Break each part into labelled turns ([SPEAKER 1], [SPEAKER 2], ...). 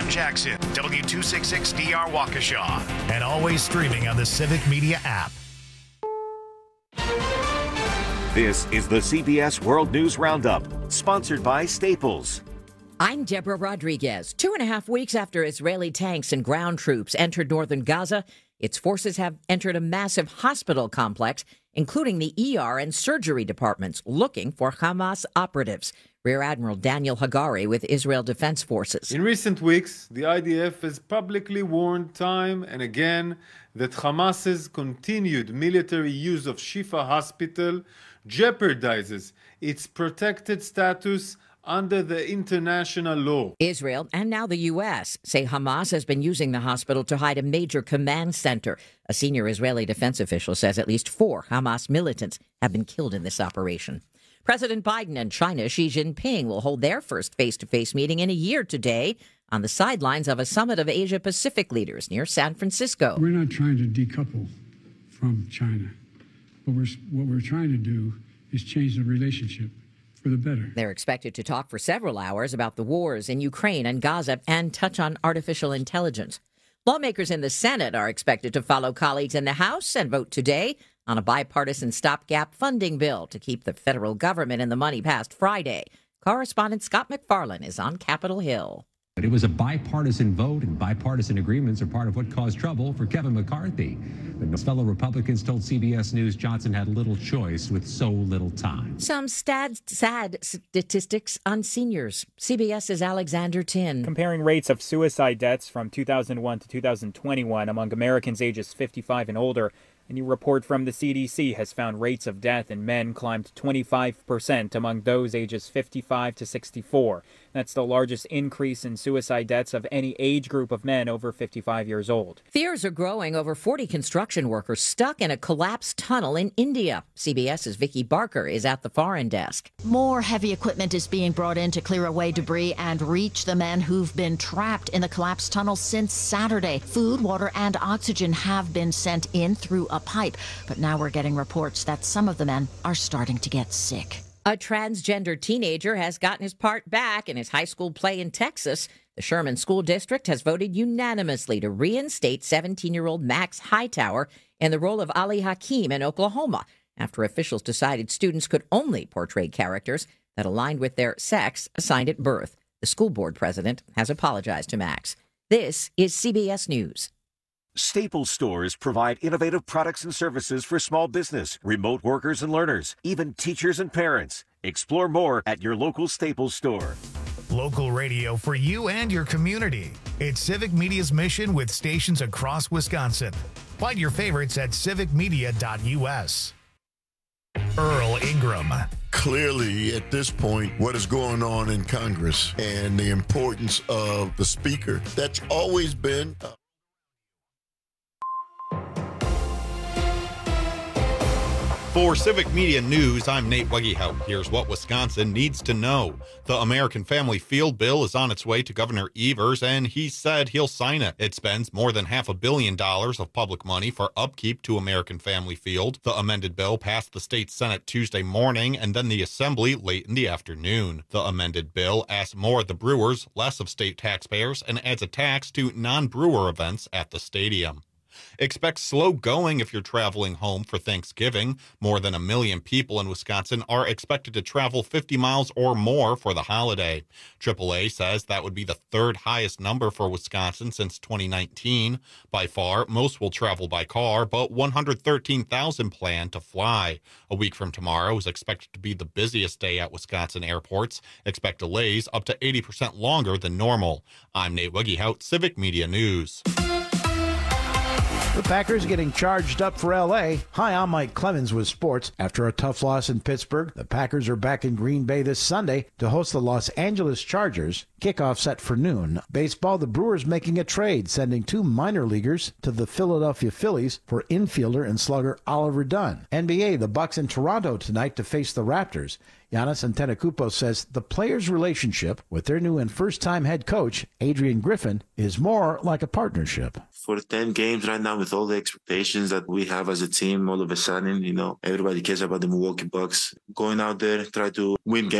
[SPEAKER 1] Jackson, W266DR Waukesha, and always streaming on the Civic Media app.
[SPEAKER 2] This is the CBS World News Roundup, sponsored by Staples.
[SPEAKER 3] I'm Deborah Rodriguez. 2.5 weeks after Israeli tanks and ground troops entered northern Gaza, its forces have entered a massive hospital complex, including the ER and surgery departments, looking for Hamas operatives. Rear Admiral Daniel Hagari with Israel Defense Forces.
[SPEAKER 4] In recent weeks, the IDF has publicly warned time and again that Hamas's continued military use of Shifa Hospital jeopardizes its protected status under the international law.
[SPEAKER 3] Israel and now the U.S. say Hamas has been using the hospital to hide a major command center. A senior Israeli defense official says at least 4 Hamas militants have been killed in this operation. President Biden and China's Xi Jinping will hold their first face-to-face meeting in a year today on the sidelines of a summit of Asia-Pacific leaders near San Francisco.
[SPEAKER 5] We're not trying to decouple from China. What we're trying to do is change the relationship for the better.
[SPEAKER 3] They're expected to talk for several hours about the wars in Ukraine and Gaza and touch on artificial intelligence. Lawmakers in the Senate are expected to follow colleagues in the House and vote today on a bipartisan stopgap funding bill to keep the federal government in the money past Friday. Correspondent Scott McFarlane is on Capitol Hill.
[SPEAKER 6] But it was a bipartisan vote, and bipartisan agreements are part of what caused trouble for Kevin McCarthy. But his fellow Republicans told CBS News Johnson had little choice with so little time.
[SPEAKER 3] Some sad statistics on seniors. CBS's Alexander Tin.
[SPEAKER 7] Comparing rates of suicide deaths from 2001 to 2021 among Americans ages 55 and older, a new report from the CDC has found rates of death in men climbed 25% among those ages 55 to 64. That's the largest increase in suicide deaths of any age group of men over 55 years old.
[SPEAKER 3] Fears are growing over 40 construction workers stuck in a collapsed tunnel in India. CBS's Vicki Barker is at the foreign desk.
[SPEAKER 8] More heavy equipment is being brought in to clear away debris and reach the men who've been trapped in the collapsed tunnel since Saturday. Food, water, and oxygen have been sent in through a pipe, but now we're getting reports that some of the men are starting to get sick.
[SPEAKER 3] A transgender teenager has gotten his part back in his high school play in Texas. The Sherman School District has voted unanimously to reinstate 17-year-old Max Hightower in the role of Ali Hakim in Oklahoma, after officials decided students could only portray characters that aligned with their sex assigned at birth. The school board president has apologized to Max. This is CBS News.
[SPEAKER 2] Staples stores provide innovative products and services for small business, remote workers and learners, even teachers and parents. Explore more at your local Staples store.
[SPEAKER 1] Local radio for you and your community. It's Civic Media's mission with stations across Wisconsin. Find your favorites at civicmedia.us. Earl Ingram.
[SPEAKER 9] Clearly, at this point, what is going on in Congress and the importance of the speaker, that's always been...
[SPEAKER 10] For Civic Media News, I'm Nate Wegehout. Here's what Wisconsin needs to know. The American Family Field bill is on its way to Governor Evers, and he said he'll sign it. It spends more than $500 million of public money for upkeep to American Family Field. The amended bill passed the state Senate Tuesday morning and then the Assembly late in the afternoon. The amended bill asks more of the Brewers, less of state taxpayers, and adds a tax to non-Brewer events at the stadium. Expect slow going if you're traveling home for Thanksgiving. More than 1 million people in Wisconsin are expected to travel 50 miles or more for the holiday. AAA says that would be the third highest number for Wisconsin since 2019. By far, most will travel by car, but 113,000 plan to fly. A week from tomorrow is expected to be the busiest day at Wisconsin airports. Expect delays up to 80% longer than normal. I'm Nate Wegehout, Civic Media News.
[SPEAKER 11] The Packers getting charged up for L.A. Hi, I'm Mike Clemens with sports. After a tough loss in Pittsburgh, the Packers are back in Green Bay this Sunday to host the Los Angeles Chargers. Kickoff set for noon. Baseball, the Brewers making a trade, sending 2 minor leaguers to the Philadelphia Phillies for infielder and slugger Oliver Dunn. NBA, the Bucks in Toronto tonight to face the Raptors. Giannis Antetokounmpo says the players' relationship with their new and first-time head coach, Adrian Griffin, is more like a partnership.
[SPEAKER 12] For 10 games right now, with all the expectations that we have as a team, all of a sudden, everybody cares about the Milwaukee Bucks. Going out there, try to win games,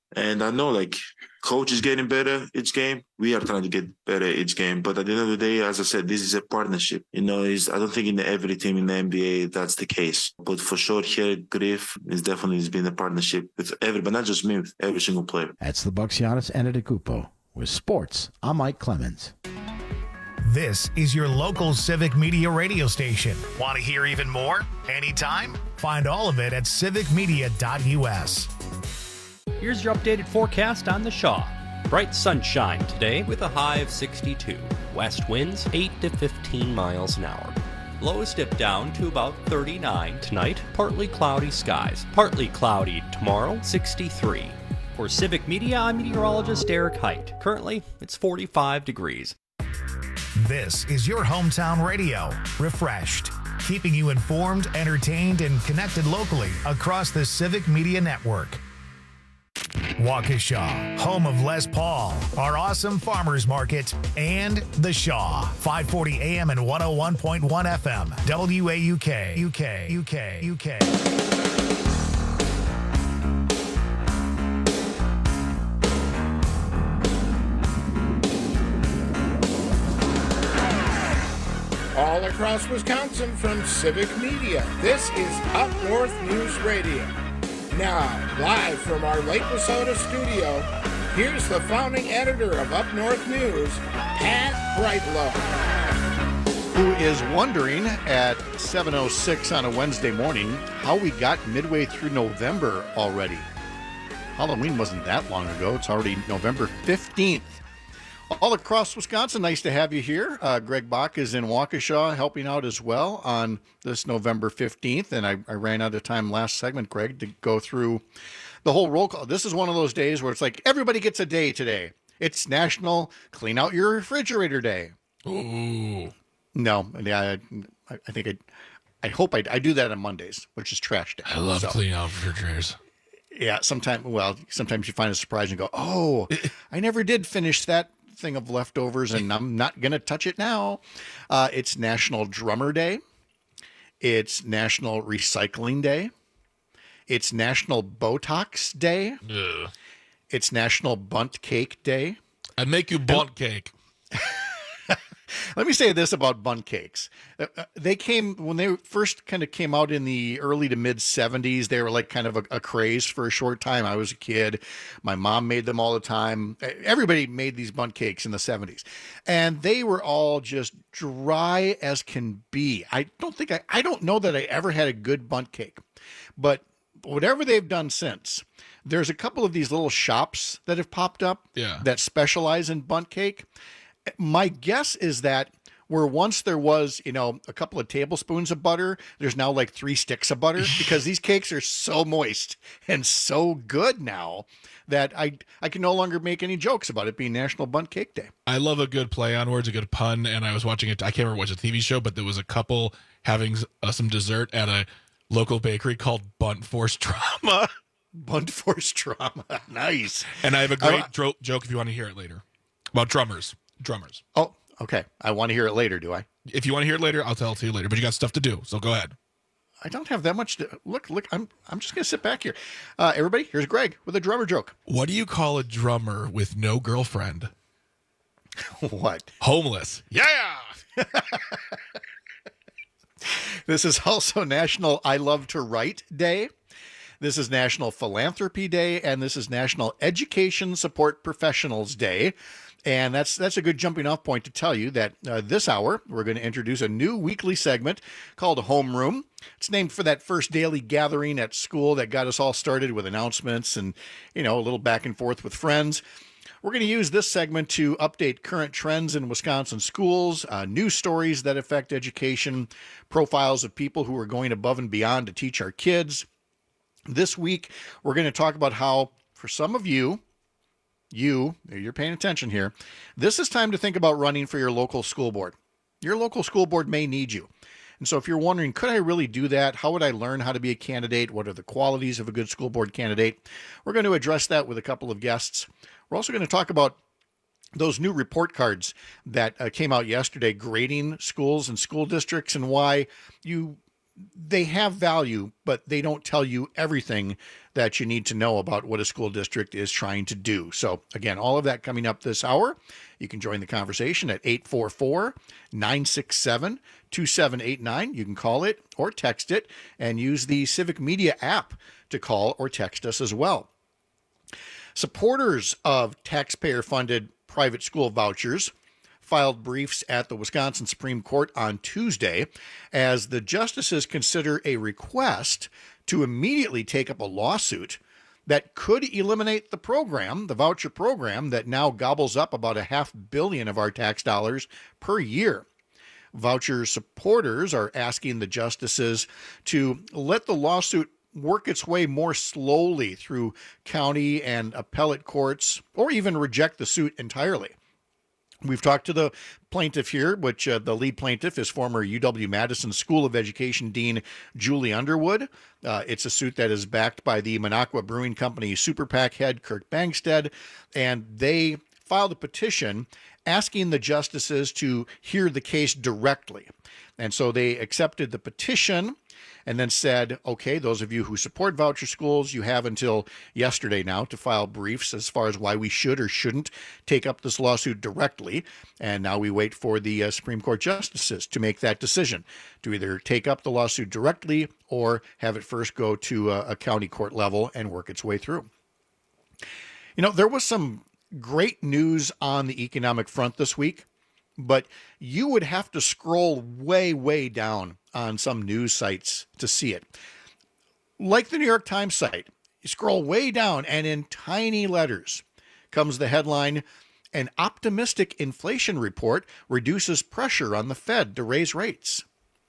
[SPEAKER 12] And I know, like, coach is getting better each game. We are trying to get better each game. But at the end of the day, as I said, this is a partnership. I don't think in every team in the NBA that's the case. But for sure here at Griff, it's definitely been a partnership with everybody, not just me, with every single player.
[SPEAKER 11] That's the Bucks' Giannis Antetokounmpo. With sports, I'm Mike Clemens.
[SPEAKER 1] This is your local Civic Media radio station. Want to hear even more? Anytime? Find all of it at civicmedia.us.
[SPEAKER 13] Here's your updated forecast on the Shaw. Bright sunshine today with a high of 62. West winds 8 to 15 miles an hour. Lows dip down to about 39 tonight. Partly cloudy skies. Partly cloudy tomorrow, 63. For Civic Media, I'm meteorologist Eric Height. Currently, it's 45 degrees.
[SPEAKER 1] This is your hometown radio, refreshed, keeping you informed, entertained, and connected locally across the Civic Media Network. Waukesha, home of Les Paul, our awesome farmers market, and The Shaw, 540 AM and 101.1 FM, WAUK, UK.
[SPEAKER 14] All across Wisconsin from Civic Media, this is Up North News Radio. Now, live from our Lake Wissota studio, here's the founding editor of Up North News, Pat Brightlow.
[SPEAKER 15] Who is wondering at 7:06 on a Wednesday morning how we got midway through November already. Halloween wasn't that long ago. It's already November 15th. All across Wisconsin, nice to have you here. Greg Bach is in Waukesha helping out as well on this November 15th. And I ran out of time last segment, Greg, to go through the whole roll call. This is one of those days where it's like everybody gets a day today. It's National Clean Out Your Refrigerator Day.
[SPEAKER 16] Ooh.
[SPEAKER 15] No, yeah, I hope I do that on Mondays, which is trash day.
[SPEAKER 16] I love cleaning out refrigerators.
[SPEAKER 15] Yeah, sometimes you find a surprise and go, oh, I never did finish that thing of leftovers and I'm not going to touch it now. It's National Drummer Day. It's National Recycling Day. It's National Botox Day.
[SPEAKER 16] Ugh.
[SPEAKER 15] It's National Bundt Cake Day.
[SPEAKER 16] I'd make you bundt cake.
[SPEAKER 15] Let me say this about bundt cakes. When they first kind of came out in the early to mid 70s, they were like kind of a craze for a short time. I was a kid. My mom made them all the time. Everybody made these bundt cakes in the 70s. And they were all just dry as can be. I don't know that I ever had a good bundt cake. But whatever they've done since, there's a couple of these little shops that have popped up that specialize in bundt cake. My guess is that where once there was, a couple of tablespoons of butter, there's now like 3 sticks of butter because these cakes are so moist and so good now that I can no longer make any jokes about it being National Bundt Cake Day.
[SPEAKER 16] I love a good play on words, a good pun, and I was watching it. I can't remember what's a TV show, but there was a couple having some dessert at a local bakery called Bunt Force Drama.
[SPEAKER 15] Bunt Force Drama. Nice.
[SPEAKER 16] And I have a great joke if you want to hear it later about drummers.
[SPEAKER 15] Oh, okay. I want to hear it later, do I?
[SPEAKER 16] If you want to hear it later, I'll tell it to you later, but you got stuff to do, so go ahead.
[SPEAKER 15] I don't have that much to look. I'm just going to sit back here. Everybody, here's Greg with a drummer joke.
[SPEAKER 16] What do you call a drummer with no girlfriend?
[SPEAKER 15] What?
[SPEAKER 16] Homeless. Yeah.
[SPEAKER 15] This is also National I Love to Write Day. This is National Philanthropy Day, and this is National Education Support Professionals Day. And that's a good jumping off point to tell you that this hour, we're going to introduce a new weekly segment called Homeroom. It's named for that first daily gathering at school that got us all started with announcements and, a little back and forth with friends. We're going to use this segment to update current trends in Wisconsin schools, news stories that affect education, profiles of people who are going above and beyond to teach our kids. This week, we're going to talk about how, for some of you're paying attention here, this is time to think about running for your local school board. Your local school board may need you. And so if you're wondering, could I really do that? How would I learn how to be a candidate? What are the qualities of a good school board candidate? We're going to address that with a couple of guests. We're also going to talk about those new report cards that came out yesterday, grading schools and school districts, and why you they have value, but they don't tell you everything that you need to know about what a school district is trying to do. So again, all of that coming up this hour. You can join the conversation at 844-967-2789. You can call it or text it and use the Civic Media app to call or text us as well. Supporters of taxpayer-funded private school vouchers filed briefs at the Wisconsin Supreme Court on Tuesday as the justices consider a request to immediately take up a lawsuit that could eliminate the program, the voucher program, that now gobbles up about $500 million of our tax dollars per year. Voucher supporters are asking the justices to let the lawsuit work its way more slowly through county and appellate courts, or even reject the suit entirely. We've talked to the plaintiff here, which the lead plaintiff is former UW-Madison School of Education Dean Julie Underwood. It's a suit that is backed by the Minocqua Brewing Company Super PAC head Kirk Bangstead, and they filed a petition asking the justices to hear the case directly. And so they accepted the petition and then said, okay, those of you who support voucher schools, you have until yesterday now to file briefs as far as why we should or shouldn't take up this lawsuit directly. And now we wait for the Supreme Court justices to make that decision, to either take up the lawsuit directly or have it first go to a county court level and work its way through. You know, there was some great news on the economic front this week, but you would have to scroll way, way down on some news sites to see it. Like the New York Times site, you scroll way down and in tiny letters comes the headline, "An optimistic inflation report reduces pressure on the Fed to raise rates."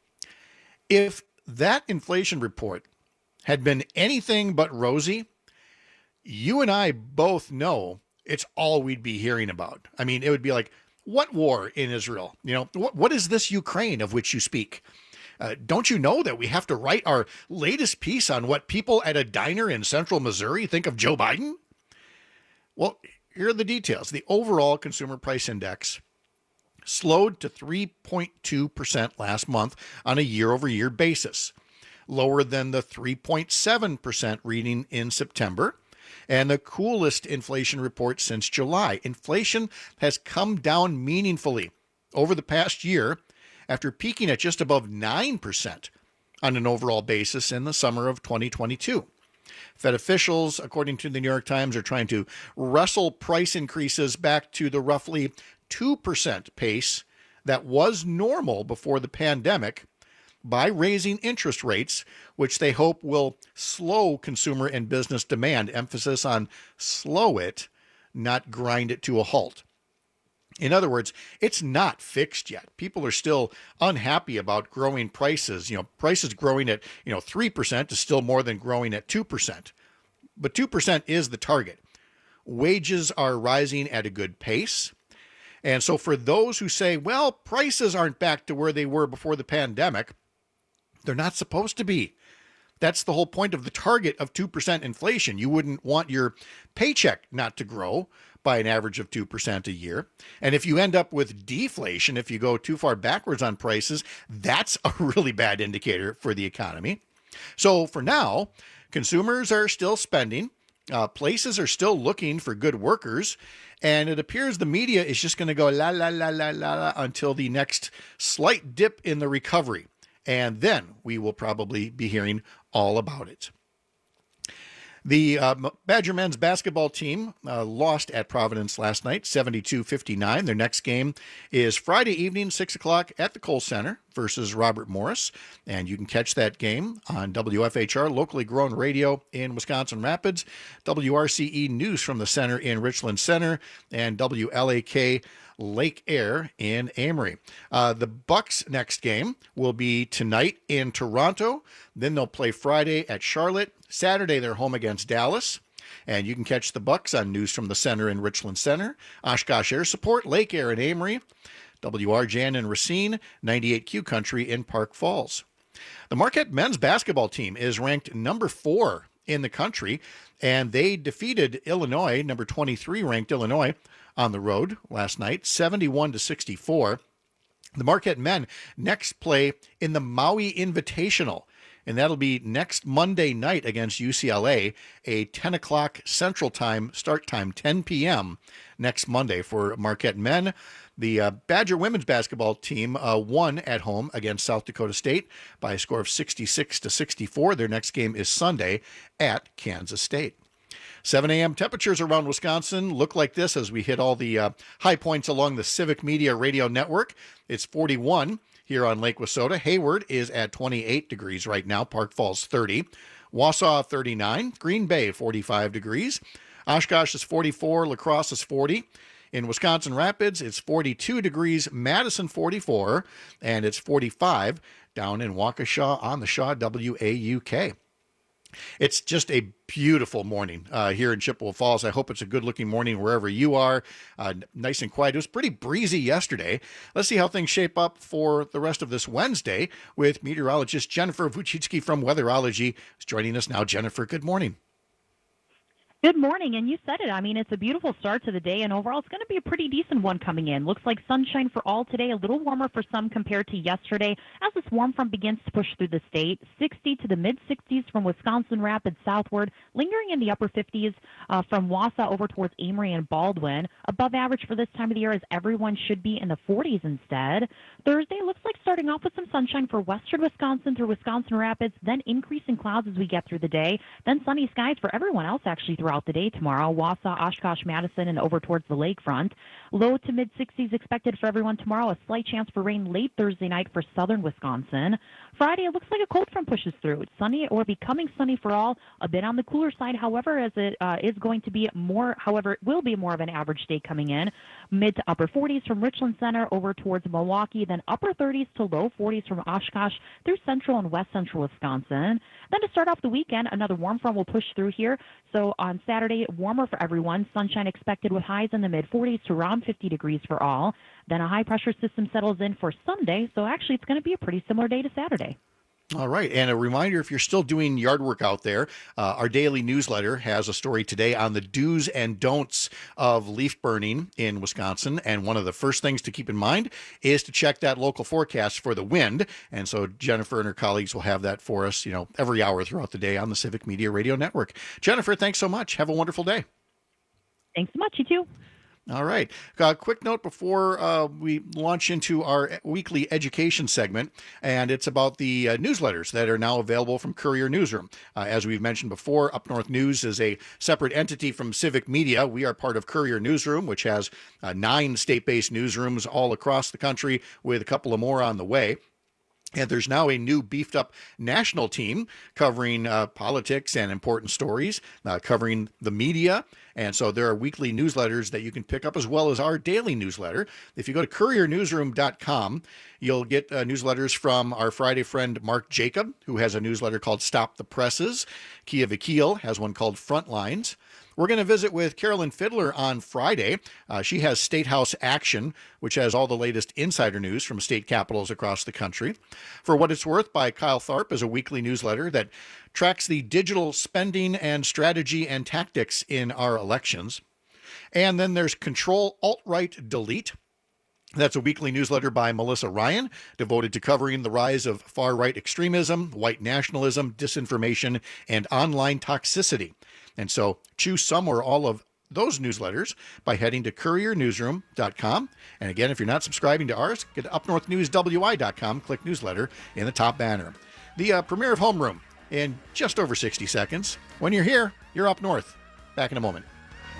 [SPEAKER 15] If that inflation report had been anything but rosy, you and I both know it's all we'd be hearing about. I mean, it would be like, what war in Israel? You know, what is this Ukraine of which you speak? Don't you know that we have to write our latest piece on what people at a diner in central Missouri think of Joe Biden? Well, here are the details. The overall consumer price index slowed to 3.2% last month on a year-over-year basis, lower than the 3.7% reading in September, and the coolest inflation report since July. Inflation has come down meaningfully over the past year after peaking at just above 9% on an overall basis in the summer of 2022. Fed officials, according to the New York Times, are trying to wrestle price increases back to the roughly 2% pace that was normal before the pandemic by raising interest rates, which they hope will slow consumer and business demand. Emphasis on slow it, not grind it to a halt. In other words, it's not fixed yet. People are still unhappy about growing prices. You know, prices growing at, 3% is still more than growing at 2%. But 2% is the target. Wages are rising at a good pace. And so for those who say, well, prices aren't back to where they were before the pandemic, they're not supposed to be. That's the whole point of the target of 2% inflation. You wouldn't want your paycheck not to grow by an average of 2% a year. And if you end up with deflation, if you go too far backwards on prices, that's a really bad indicator for the economy. So for now, consumers are still spending. Places are still looking for good workers. And it appears the media is just going to go la, la, la, la, la, la until the next slight dip in the recovery. And then we will probably be hearing all about it. The Badger men's basketball team lost at Providence last night, 72-59. Their next game is Friday evening, 6 o'clock at the Kohl Center versus Robert Morris. And you can catch that game on WFHR, locally grown radio in Wisconsin Rapids, WRCE News from the Center in Richland Center, and WLAK Lake Air in Amory. The Bucks' next game will be tonight in Toronto. Then they'll play Friday at Charlotte. Saturday, they're home against Dallas. And you can catch the Bucks on News from the Center in Richland Center, Oshkosh Air Support, Lake Air in Amory, WRJN in Racine, 98Q Country in Park Falls. The Marquette men's basketball team is ranked number 4 in the country, and they defeated Illinois, number 23 ranked Illinois, on the road last night, 71-64. The Marquette men next play in the Maui Invitational, and that'll be next Monday night against UCLA, a 10 o'clock Central Time start time, 10 p.m. next Monday for Marquette men. The Badger women's basketball team won at home against South Dakota State by a score of 66-64. Their next game is Sunday at Kansas State. 7 a.m. temperatures around Wisconsin look like this as we hit all the high points along the Civic Media radio network. It's 41 here on Lake Wissota. Hayward is at 28 degrees right now. Park Falls 30. Wausau 39. Green Bay 45 degrees. Oshkosh is 44. La Crosse is 40. In Wisconsin Rapids, it's 42 degrees. Madison 44. And it's 45 down in Waukesha on the Shaw WAUK. It's just a beautiful morning here in Chippewa Falls. I hope it's a good-looking morning wherever you are. Nice and quiet. It was pretty breezy yesterday. Let's see how things shape up for the rest of this Wednesday with meteorologist Jennifer Vuchitsky from Weatherology is joining us now. Jennifer, good morning.
[SPEAKER 17] Good morning, and you said it. I mean, it's a beautiful start to the day, and overall it's going to be a pretty decent one coming in. Looks like sunshine for all today, a little warmer for some compared to yesterday as this warm front begins to push through the state. 60 to the mid-60s from Wisconsin Rapids southward, lingering in the upper 50s from Wausau over towards Amory and Baldwin. Above average for this time of the year as everyone should be in the 40s instead. Thursday looks like starting off with some sunshine for western Wisconsin through Wisconsin Rapids, then increasing clouds as we get through the day, then sunny skies for everyone else actually throughout the day tomorrow. Wausau, Oshkosh, Madison, and over towards the lakefront. Low to mid-60s expected for everyone tomorrow. A slight chance for rain late Thursday night for southern Wisconsin. Friday, it looks like a cold front pushes through. It's sunny or becoming sunny for all. A bit on the cooler side, however, as it is going to be more, however, it will be more of an average day coming in. Mid to upper 40s from Richland Center over towards Milwaukee, then upper 30s to low 40s from Oshkosh through central and west central Wisconsin. Then to start off the weekend, another warm front will push through here. So on Saturday, warmer for everyone. Sunshine expected with highs in the mid-40s to around 50 degrees for all. Then a high-pressure system settles in for Sunday, so actually it's going to be a pretty similar day to Saturday.
[SPEAKER 15] All right. And a reminder, if you're still doing yard work out there, our daily newsletter has a story today on the do's and don'ts of leaf burning in Wisconsin. And one of the first things to keep in mind is to check that local forecast for the wind. And so Jennifer and her colleagues will have that for us, every hour throughout the day on the Civic Media Radio Network. Jennifer, thanks so much. Have a wonderful day.
[SPEAKER 17] Thanks so much. You too.
[SPEAKER 15] All right. Quick note before we launch into our weekly education segment, and it's about the newsletters that are now available from Courier Newsroom. As we've mentioned before, Up North News is a separate entity from Civic Media. We are part of Courier Newsroom, which has 9 state-based newsrooms all across the country with a couple of more on the way. And there's now a new beefed up national team covering politics and important stories, covering the media. And so there are weekly newsletters that you can pick up as well as our daily newsletter. If you go to couriernewsroom.com, you'll get newsletters from our Friday friend Mark Jacob, who has a newsletter called Stop the Presses. Kia Vakil has one called Frontlines. We're going to visit with Carolyn Fiddler on Friday. She has State House Action, which has all the latest insider news from state capitals across the country. For What It's Worth by Kyle Tharp is a weekly newsletter that tracks the digital spending and strategy and tactics in our elections. And then there's Control Alt-Right Delete. That's a weekly newsletter by Melissa Ryan, devoted to covering the rise of far-right extremism, white nationalism, disinformation, and online toxicity. And so choose some or all of those newsletters by heading to couriernewsroom.com. And again, if you're not subscribing to ours, get to upnorthnewswi.com, click newsletter in the top banner. The premiere of Homeroom in just over 60 seconds. When you're here, you're up north. Back in a moment.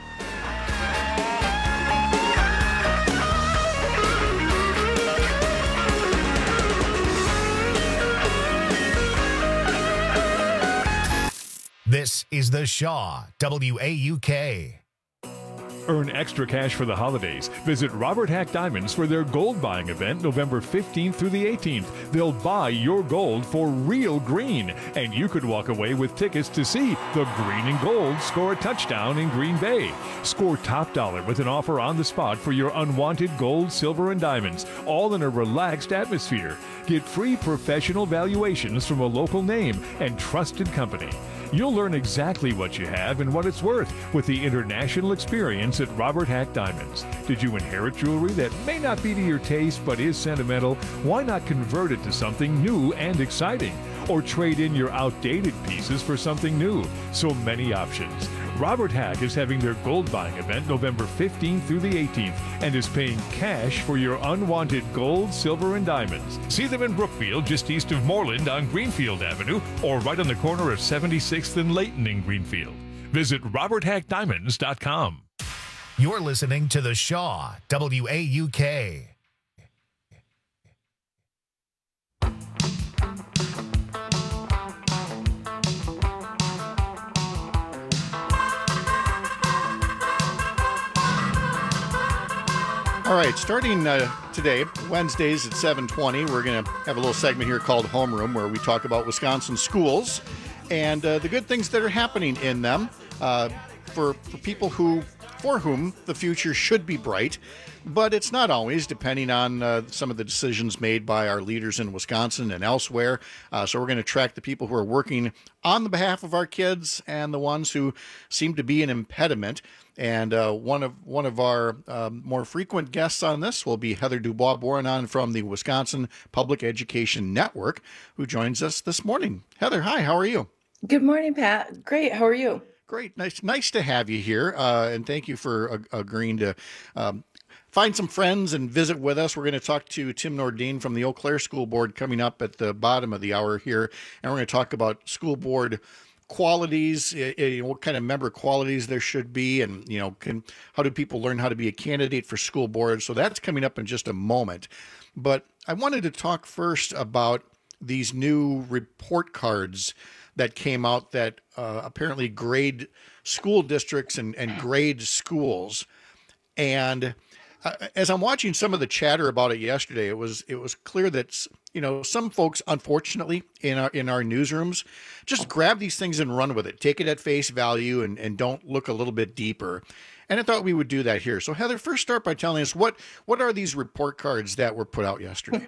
[SPEAKER 1] This is the Shaw WAUK.
[SPEAKER 18] Earn extra cash for the holidays. Visit Robert Hack Diamonds for their gold buying event November 15th through the 18th. They'll buy your gold for real green, and you could walk away with tickets to see the Green and Gold score a touchdown in Green Bay. Score top dollar with an offer on the spot for your unwanted gold, silver, and diamonds, all in a relaxed atmosphere. Get free professional valuations from a local name and trusted company. You'll learn exactly what you have and what it's worth with the international experience at Robert Hack Diamonds. Did you inherit jewelry that may not be to your taste but is sentimental? Why not convert it to something new and exciting? Or trade in your outdated pieces for something new? So many options. Robert Hack is having their gold buying event November 15th through the 18th and is paying cash for your unwanted gold, silver, and diamonds. See them in Brookfield, just east of Moreland on Greenfield Avenue, or right on the corner of 76th and Layton in Greenfield. Visit roberthackdiamonds.com.
[SPEAKER 1] You're listening to The Shaw, WAUK.
[SPEAKER 15] All right, starting today, Wednesdays at 7:20, we're going to have a little segment here called Homeroom, where we talk about Wisconsin schools and the good things that are happening in them for people for whom the future should be bright. But it's not always, depending on some of the decisions made by our leaders in Wisconsin and elsewhere. So we're going to track the people who are working on the behalf of our kids and the ones who seem to be an impediment. And one of our more frequent guests on this will be Heather Dubois-Bourgeon from the Wisconsin Public Education Network, who joins us this morning. Heather, hi, how are you?
[SPEAKER 19] Good morning, Pat. Great, how are you?
[SPEAKER 15] Great, nice to have you here, and thank you for agreeing to find some friends and visit with us. We're going to talk to Tim Nordin from the Eau Claire School Board coming up at the bottom of the hour here, and we're going to talk about school board qualities, what kind of member qualities there should be, and how do people learn how to be a candidate for school board. So that's coming up in just a moment. But I wanted to talk first about these new report cards that came out that apparently grade school districts and grade schools. And as I'm watching some of the chatter about it yesterday, it was clear that some folks, unfortunately, in our newsrooms, just grab these things and run with it, take it at face value, and don't look a little bit deeper. And I thought we would do that here. So Heather, first start by telling us what are these report cards that were put out yesterday?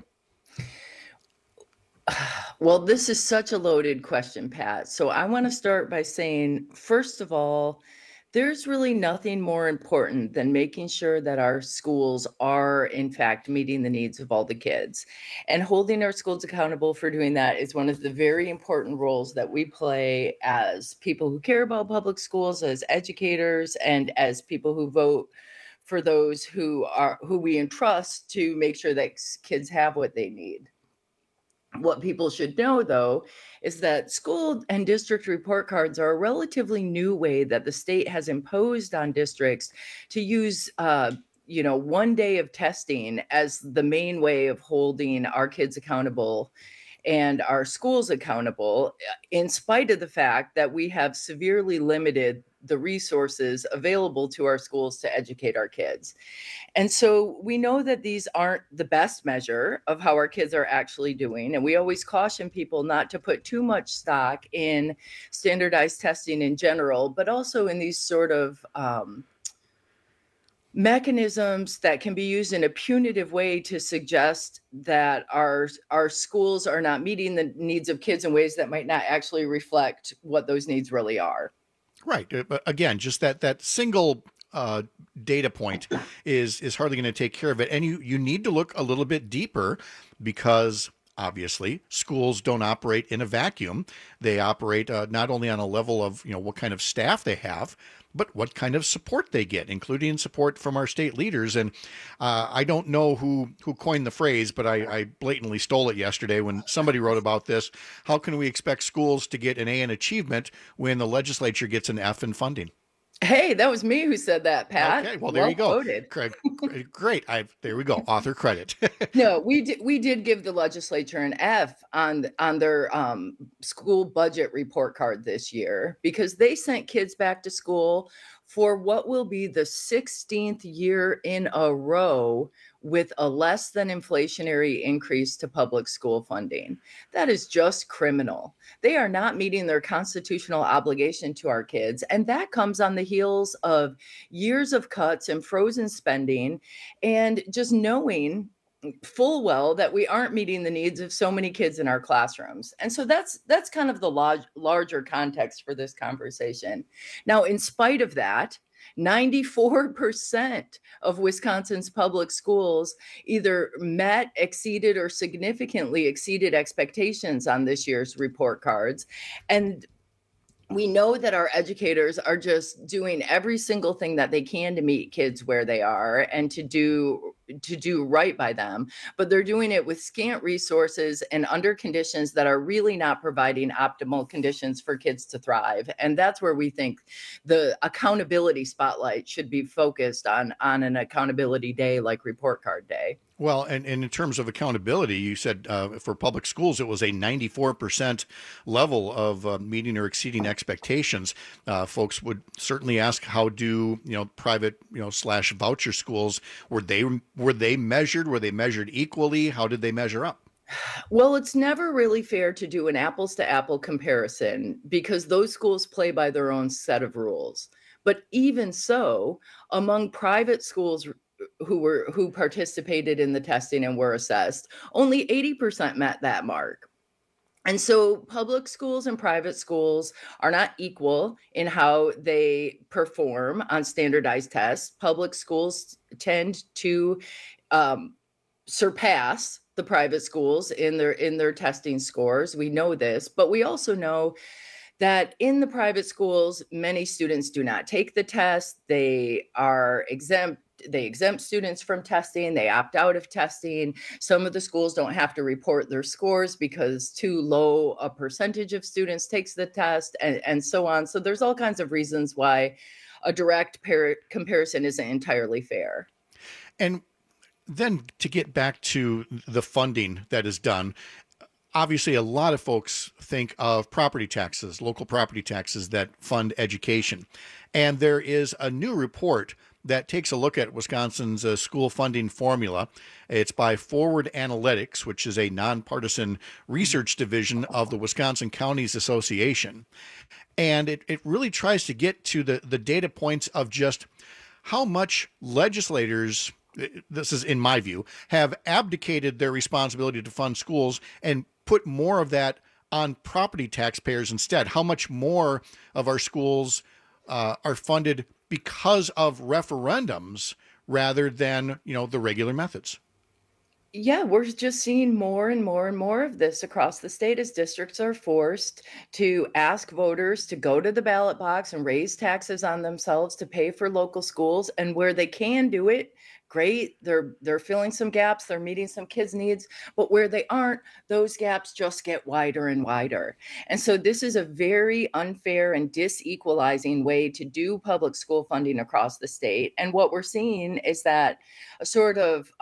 [SPEAKER 19] Well, this is such a loaded question, Pat. So I want to start by saying, first of all, there's really nothing more important than making sure that our schools are, in fact, meeting the needs of all the kids. And holding our schools accountable for doing that is one of the very important roles that we play as people who care about public schools, as educators, and as people who vote for those who we entrust to make sure that kids have what they need. What people should know, though, is that school and district report cards are a relatively new way that the state has imposed on districts to use, 1 day of testing as the main way of holding our kids accountable and our schools accountable, in spite of the fact that we have severely limited the resources available to our schools to educate our kids. And so we know that these aren't the best measure of how our kids are actually doing. And we always caution people not to put too much stock in standardized testing in general, but also in these sort of mechanisms that can be used in a punitive way to suggest that our schools are not meeting the needs of kids in ways that might not actually reflect what those needs really are.
[SPEAKER 15] Right. But again, just that single data point is hardly going to take care of it. And you need to look a little bit deeper, because obviously schools don't operate in a vacuum. They operate not only on a level of what kind of staff they have, but what kind of support they get, including support from our state leaders. And I don't know who coined the phrase, but I blatantly stole it yesterday when somebody wrote about this. How can we expect schools to get an A in achievement when the legislature gets an F in funding?
[SPEAKER 19] Hey, that was me who said that, Pat.
[SPEAKER 15] Okay, well, there you go.
[SPEAKER 19] Quoted.
[SPEAKER 15] Craig, great. There we go. Author credit.
[SPEAKER 19] No, we did give the legislature an F on their school budget report card this year, because they sent kids back to school for what will be the 16th year in a row with a less than inflationary increase to public school funding. That is just criminal. They are not meeting their constitutional obligation to our kids. And that comes on the heels of years of cuts and frozen spending, and just knowing full well that we aren't meeting the needs of so many kids in our classrooms. And so that's kind of the larger context for this conversation. Now, in spite of that, 94% of Wisconsin's public schools either met, exceeded, or significantly exceeded expectations on this year's report cards. And we know that our educators are just doing every single thing that they can to meet kids where they are and to do right by them, but they're doing it with scant resources and under conditions that are really not providing optimal conditions for kids to thrive. And that's where we think the accountability spotlight should be focused on an accountability day like Report Card Day.
[SPEAKER 15] Well, and in terms of accountability, you said for public schools, it was a 94% level of meeting or exceeding expectations. Folks would certainly ask, how do, private, / voucher schools, were they measured? Were they measured equally? How did they measure up?
[SPEAKER 19] Well, it's never really fair to do an apples to apple comparison because those schools play by their own set of rules. But even so, among private schools who participated in the testing and were assessed, only 80% met that mark. And so public schools and private schools are not equal in how they perform on standardized tests. Public schools tend to surpass the private schools in their testing scores. We know this, but we also know that in the private schools, many students do not take the test. They are exempt. They exempt students from testing. They opt out of testing. Some of the schools don't have to report their scores because too low a percentage of students takes the test, and so on. So there's all kinds of reasons why a direct comparison isn't entirely fair.
[SPEAKER 15] And then to get back to the funding that is done, obviously a lot of folks think of property taxes, local property taxes that fund education. And there is a new report that takes a look at Wisconsin's school funding formula. It's by Forward Analytics, which is a nonpartisan research division of the Wisconsin Counties Association. And it really tries to get to the data points of just how much legislators, this is in my view, have abdicated their responsibility to fund schools and put more of that on property taxpayers instead. How much more of our schools are funded because of referendums rather than, the regular methods.
[SPEAKER 19] Yeah, we're just seeing more and more and more of this across the state as districts are forced to ask voters to go to the ballot box and raise taxes on themselves to pay for local schools. And where they can do it, great, they're filling some gaps, they're meeting some kids' needs, but where they aren't, those gaps just get wider and wider. And so this is a very unfair and disequalizing way to do public school funding across the state. And what we're seeing is that a sort of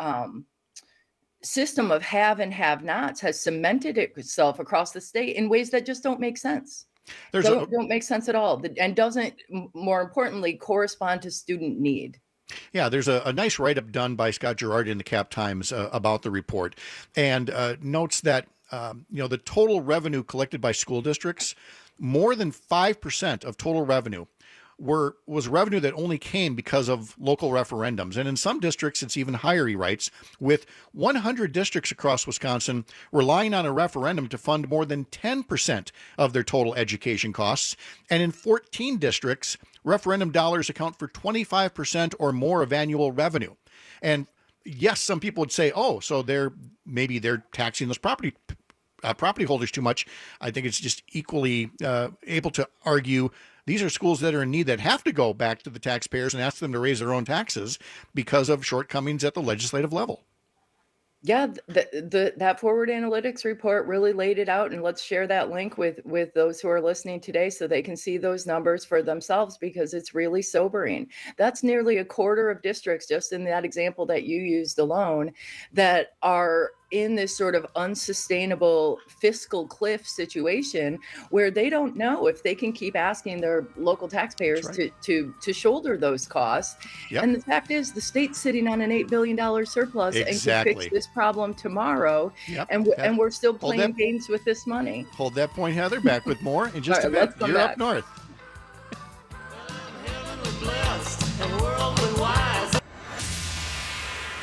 [SPEAKER 19] system of have and have nots has cemented itself across the state in ways that just don't make sense. Don't make sense at all, and doesn't, more importantly, correspond to student need.
[SPEAKER 15] Yeah, there's a nice write-up done by Scott Gerard in the Cap Times about the report, and notes that the total revenue collected by school districts, more than 5% of total revenue was revenue that only came because of local referendums. And in some districts, it's even higher, he writes, with 100 districts across Wisconsin relying on a referendum to fund more than 10% of their total education costs. And in 14 districts, referendum dollars account for 25% or more of annual revenue. And yes, some people would say, oh, so they're taxing those property holders too much. I think it's just equally able to argue these are schools that are in need that have to go back to the taxpayers and ask them to raise their own taxes because of shortcomings at the legislative level.
[SPEAKER 19] Yeah, that Forward Analytics report really laid it out, and let's share that link with those who are listening today so they can see those numbers for themselves, because it's really sobering. That's nearly a quarter of districts, just in that example that you used alone, that are in this sort of unsustainable fiscal cliff situation where they don't know if they can keep asking their local taxpayers to shoulder those costs. Yep. And the fact is, the state's sitting on an $8 billion surplus and can fix this problem tomorrow. Yep. And we're still playing games with this money.
[SPEAKER 15] Hold that point, Heather. Back with more in just a bit. You're up north.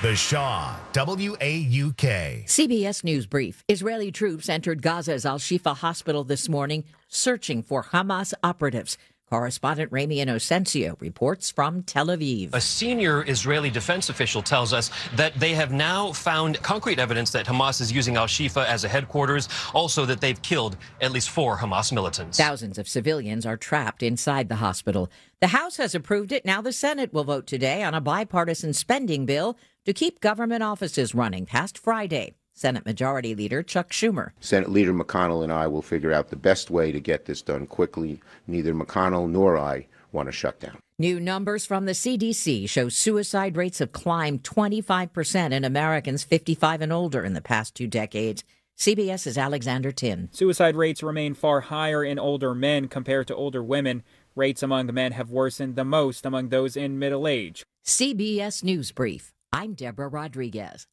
[SPEAKER 1] The Shaw, WAUK.
[SPEAKER 3] CBS News Brief. Israeli troops entered Gaza's Al-Shifa hospital this morning, searching for Hamas operatives. Correspondent Rami Inocencio reports from Tel Aviv.
[SPEAKER 20] A senior Israeli defense official tells us that they have now found concrete evidence that Hamas is using Al-Shifa as a headquarters, also that they've killed at least 4 Hamas militants.
[SPEAKER 3] Thousands of civilians are trapped inside the hospital. The House has approved it. Now the Senate will vote today on a bipartisan spending bill to keep government offices running past Friday. Senate Majority Leader Chuck Schumer.
[SPEAKER 21] Senate Leader McConnell and I will figure out the best way to get this done quickly. Neither McConnell nor I want to shut down.
[SPEAKER 3] New numbers from the CDC show suicide rates have climbed 25% in Americans 55 and older in the past 2 decades. CBS's Alexander Tin.
[SPEAKER 7] Suicide rates remain far higher in older men compared to older women. Rates among men have worsened the most among those in middle age.
[SPEAKER 3] CBS News Brief. I'm Deborah Rodriguez.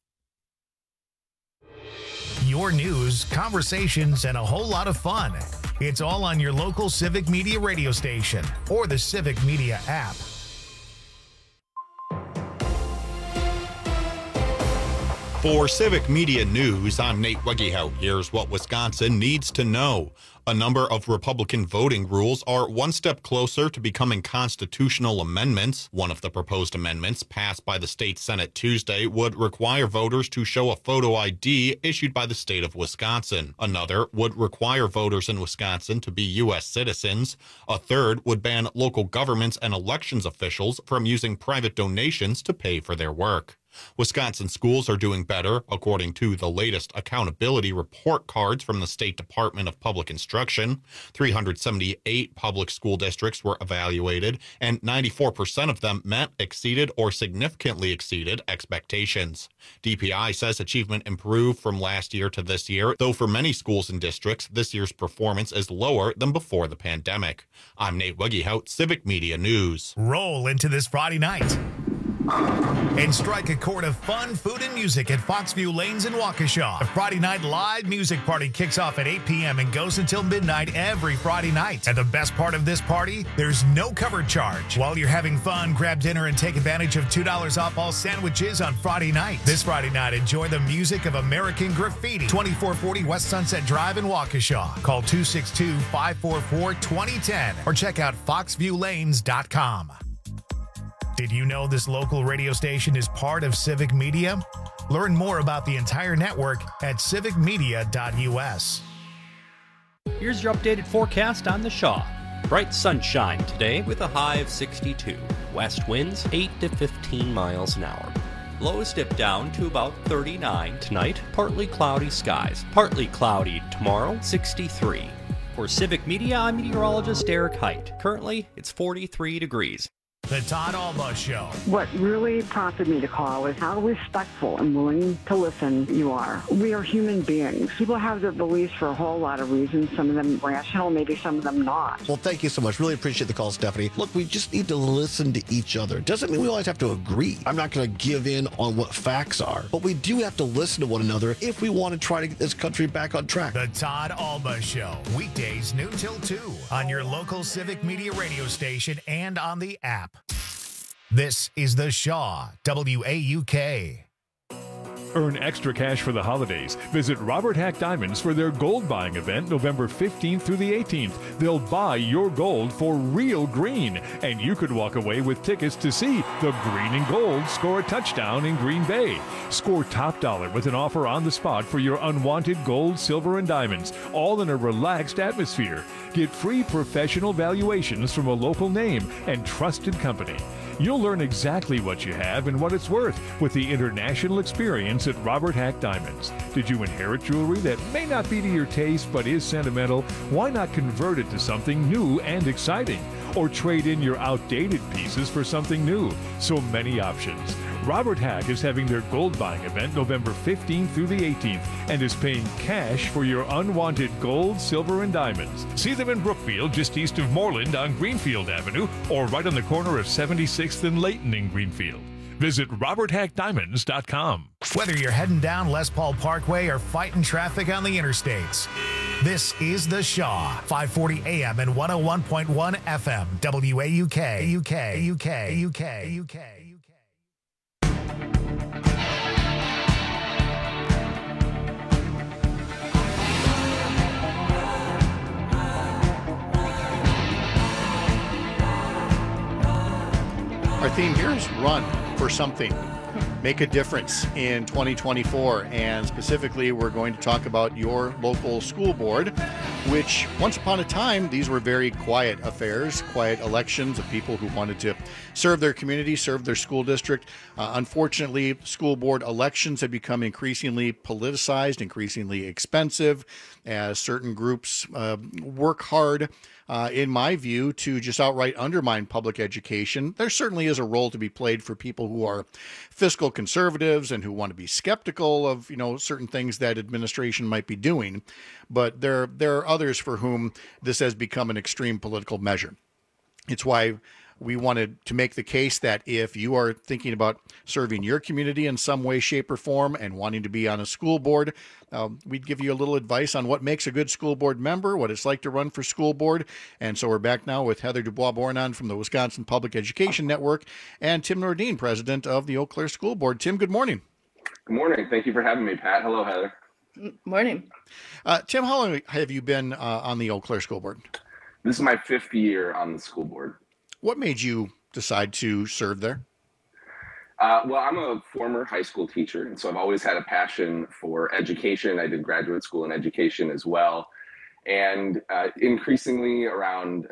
[SPEAKER 1] Your news, conversations, and a whole lot of fun. It's all on your local Civic Media radio station or the Civic Media app.
[SPEAKER 10] For Civic Media News, I'm Nate Wegehout. Here's what Wisconsin needs to know. A number of Republican voting rules are one step closer to becoming constitutional amendments. One of the proposed amendments passed by the state Senate Tuesday would require voters to show a photo ID issued by the state of Wisconsin. Another would require voters in Wisconsin to be U.S. citizens. A third would ban local governments and elections officials from using private donations to pay for their work. Wisconsin schools are doing better, according to the latest accountability report cards from the State Department of Public Instruction. 378 public school districts were evaluated, and 94% of them met, exceeded, or significantly exceeded expectations. DPI says achievement improved from last year to this year, though for many schools and districts, this year's performance is lower than before the pandemic. I'm Nate Wegehout, Civic Media News.
[SPEAKER 1] Roll into this Friday night and strike a chord of fun, food, and music at Foxview Lanes in Waukesha. The Friday night live music party kicks off at 8 p.m. and goes until midnight every Friday night. And the best part of this party, there's no cover charge. While you're having fun, grab dinner and take advantage of $2 off all sandwiches on Friday night. This Friday night, enjoy the music of American Graffiti. 2440 West Sunset Drive in Waukesha. Call 262-544-2010 or check out foxviewlanes.com. Did you know this local radio station is part of Civic Media? Learn more about the entire network at civicmedia.us.
[SPEAKER 13] Here's your updated forecast on the Shaw. Bright sunshine today with a high of 62. West winds 8 to 15 miles an hour. Lows dip down to about 39 tonight. Partly cloudy skies. Partly cloudy tomorrow, 63. For Civic Media, I'm meteorologist Derek Height. Currently, it's 43 degrees.
[SPEAKER 1] The Todd Alba Show.
[SPEAKER 22] What really prompted me to call is how respectful and willing to listen you are. We are human beings. People have their beliefs for a whole lot of reasons, some of them rational, maybe some of them not.
[SPEAKER 23] Well, thank you so much. Really appreciate the call, Stephanie. Look, we just need to listen to each other. Doesn't mean we always have to agree. I'm not going to give in on what facts are, but we do have to listen to one another if we want to try to get this country back on track.
[SPEAKER 1] The Todd Alba Show. Weekdays noon till 2 on your local Civic Media radio station and on the app. This is the Shaw, WAUK.
[SPEAKER 18] Earn extra cash for the holidays. Visit Robert Hack Diamonds for their gold buying event November 15th through the 18th. They'll buy your gold for real green, and you could walk away with tickets to see the Green and Gold score a touchdown in Green Bay. Score top dollar with an offer on the spot for your unwanted gold, silver, and diamonds, all in a relaxed atmosphere. Get free professional valuations from a local name and trusted company. You'll learn exactly what you have and what it's worth with the international experience at Robert Hack Diamonds. Did you inherit jewelry that may not be to your taste but is sentimental? Why not convert it to something new and exciting? Or trade in your outdated pieces for something new? So many options. Robert Hack is having their gold buying event November 15th through the 18th and is paying cash for your unwanted gold, silver, and diamonds. See them in Brookfield, just east of Moreland on Greenfield Avenue, or right on the corner of 76th and Layton in Greenfield. Visit RobertHackDiamonds.com.
[SPEAKER 1] Whether you're heading down Les Paul Parkway or fighting traffic on the interstates, this is The Shaw, 540 AM and 101.1 FM, WAUK, UK.
[SPEAKER 15] Our theme here is run for something. Make a difference in 2024. And specifically, we're going to talk about your local school board, which once upon a time, these were very quiet affairs, quiet elections of people who wanted to serve their community, serve their school district. Unfortunately, school board elections have become increasingly politicized, increasingly expensive, as certain groups work hard, in my view, to just outright undermine public education. There certainly is a role to be played for people who are fiscal conservatives and who want to be skeptical of, certain things that administration might be doing. But there are others for whom this has become an extreme political measure. It's why we wanted to make the case that if you are thinking about serving your community in some way, shape, or form and wanting to be on a school board, we'd give you a little advice on what makes a good school board member, what it's like to run for school board. And so we're back now with Heather Dubois-Bournon from the Wisconsin Public Education Network and Tim Nordin, president of the Eau Claire School Board. Tim, good morning.
[SPEAKER 4] Good morning. Thank you for having me, Pat. Hello, Heather.
[SPEAKER 19] Morning.
[SPEAKER 15] Tim, how long have you been on the Eau Claire School Board?
[SPEAKER 4] This is my 5th year on the school board.
[SPEAKER 15] What made you decide to serve there?
[SPEAKER 4] Well, I'm a former high school teacher, and so I've always had a passion for education. I did graduate school in education as well. And increasingly around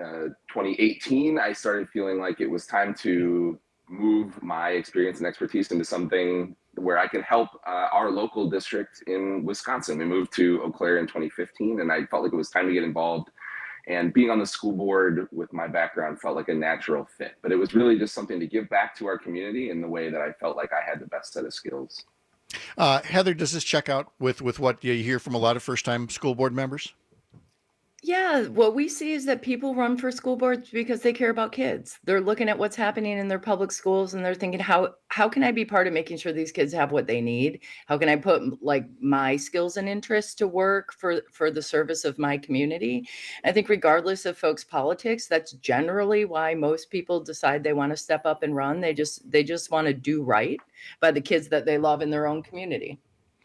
[SPEAKER 4] 2018, I started feeling like it was time to move my experience and expertise into something where I could help our local district in Wisconsin. We moved to Eau Claire in 2015, and I felt like it was time to get involved. And being on the school board with my background felt like a natural fit. But it was really just something to give back to our community in the way that I felt like I had the best set of skills.
[SPEAKER 15] Heather, does this check out with what you hear from a lot of first-time school board members?
[SPEAKER 19] Yeah, what we see is that people run for school boards because they care about kids. They're looking at what's happening in their public schools and they're thinking, how can I be part of making sure these kids have what they need? How can I put my skills and interests to work for the service of my community? I think regardless of folks' politics, that's generally why most people decide they want to step up and run. They just want to do right by the kids that they love in their own community.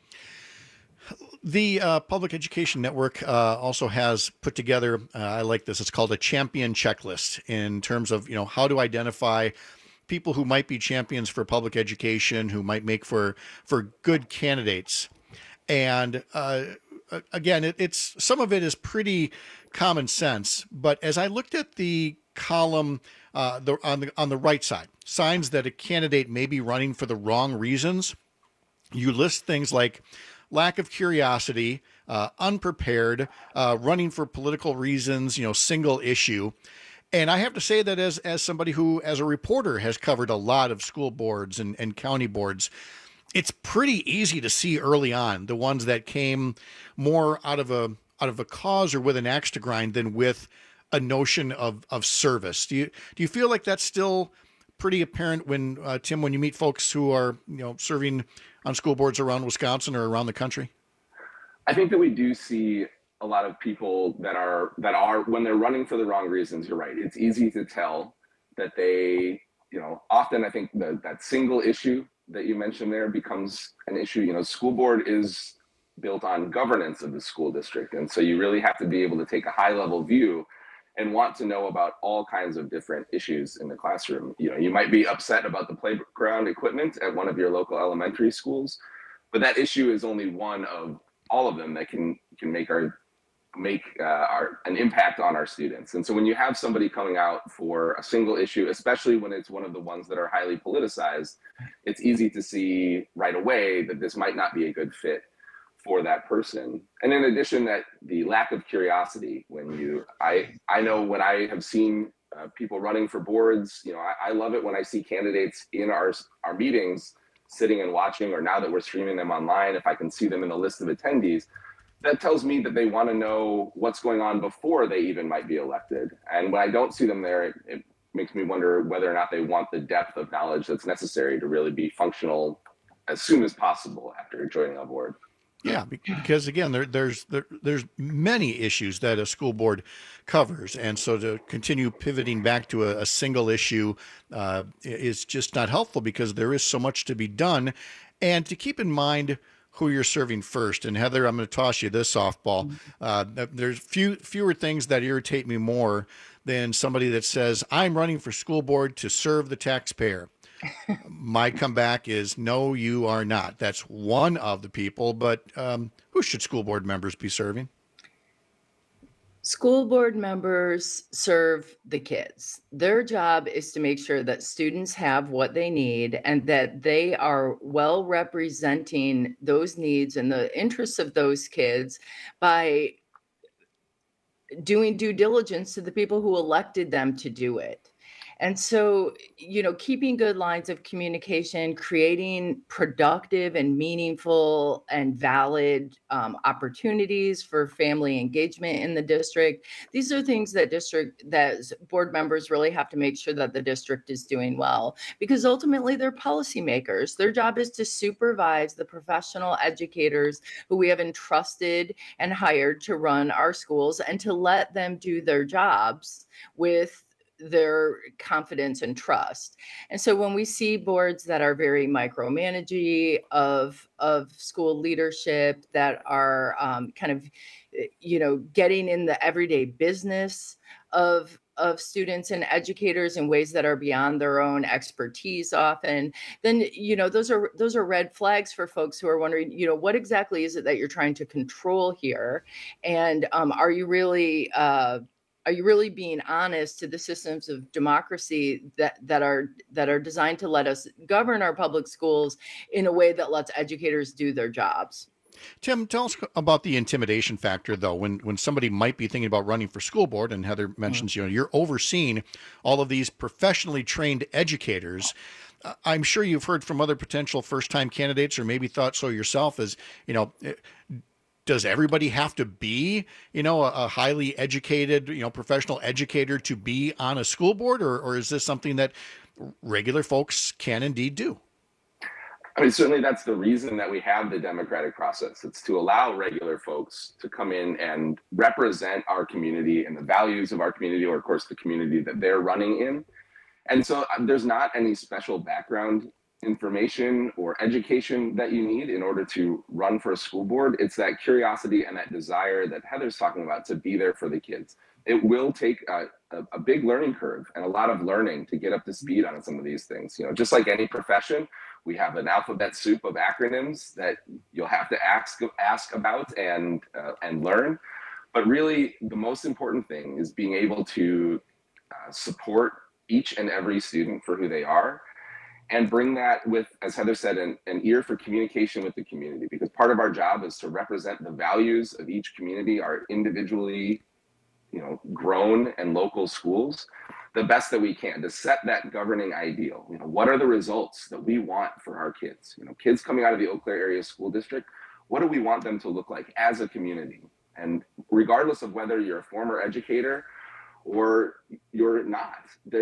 [SPEAKER 15] The Public Education Network also has put together, I like this, it's called a champion checklist in terms of, how to identify people who might be champions for public education, who might make for good candidates. And again, it's some of it is pretty common sense. But as I looked at the column on the right side, signs that a candidate may be running for the wrong reasons, you list things like lack of curiosity, unprepared, running for political reasons, single issue. And I have to say that as somebody who, as a reporter, has covered a lot of school boards and county boards, it's pretty easy to see early on the ones that came more out of a cause or with an axe to grind than with a notion of service. Do you feel like that's still pretty apparent when Tim, when you meet folks who are serving on school boards around Wisconsin or around the country?
[SPEAKER 4] I think that we do see a lot of people that are when they're running for the wrong reasons. You're right. It's easy to tell that they, often I think that single issue that you mentioned there becomes an issue. School board is built on governance of the school district. And so you really have to be able to take a high level view and want to know about all kinds of different issues in the classroom. You might be upset about the playground equipment at one of your local elementary schools, but that issue is only one of all of them that can make an impact on our students. And so when you have somebody coming out for a single issue, especially when it's one of the ones that are highly politicized, it's easy to see right away that this might not be a good fit for that person. And in addition, that the lack of curiosity, I know when I have seen people running for boards, I love it when I see candidates in our meetings sitting and watching, or now that we're streaming them online, if I can see them in the list of attendees, that tells me that they want to know what's going on before they even might be elected. And when I don't see them there, it makes me wonder whether or not they want the depth of knowledge that's necessary to really be functional as soon as possible after joining a board.
[SPEAKER 15] Yeah, because again, there's many issues that a school board covers, and so to continue pivoting back to a single issue is just not helpful because there is so much to be done, and to keep in mind who you're serving first. And Heather, I'm going to toss you this softball. There's fewer things that irritate me more than somebody that says, I'm running for school board to serve the taxpayer. My comeback is, no, you are not. That's one of the people, but who should school board members be serving?
[SPEAKER 19] School board members serve the kids. Their job is to make sure that students have what they need and that they are well representing those needs and the interests of those kids by doing due diligence to the people who elected them to do it. And so, keeping good lines of communication, creating productive and meaningful and valid opportunities for family engagement in the district. These are things that board members really have to make sure that the district is doing well, because ultimately they're policymakers. Their job is to supervise the professional educators who we have entrusted and hired to run our schools and to let them do their jobs with their confidence and trust. And so when we see boards that are very micromanaging of school leadership, that are getting in the everyday business of students and educators in ways that are beyond their own expertise often, then those are red flags for folks who are wondering, what exactly is it that you're trying to control here, and are you really being honest to the systems of democracy that are designed to let us govern our public schools in a way that lets educators do their jobs?
[SPEAKER 15] Tim, tell us about the intimidation factor, though, when somebody might be thinking about running for school board, and Heather mentions, you're overseeing all of these professionally trained educators. I'm sure you've heard from other potential first-time candidates, or maybe thought so yourself, as, does everybody have to be, a highly educated, professional educator to be on a school board, or is this something that regular folks can indeed do?
[SPEAKER 4] I mean, certainly that's the reason that we have the democratic process. It's to allow regular folks to come in and represent our community and the values of our community, or of course the community that they're running in. And so there's not any special background information or education that you need in order to run for a school board. It's that curiosity and that desire that Heather's talking about to be there for the kids. It will take a big learning curve and a lot of learning to get up to speed on some of these things. Just like any profession, we have an alphabet soup of acronyms that you'll have to ask about and learn. But really, the most important thing is being able to support each and every student for who they are, and bring that with, as Heather said, an ear for communication with the community, because part of our job is to represent the values of each community, our individually, grown and local schools, the best that we can, to set that governing ideal. What are the results that we want for our kids? Kids coming out of the Eau Claire Area School District, what do we want them to look like as a community? And regardless of whether you're a former educator or you're not,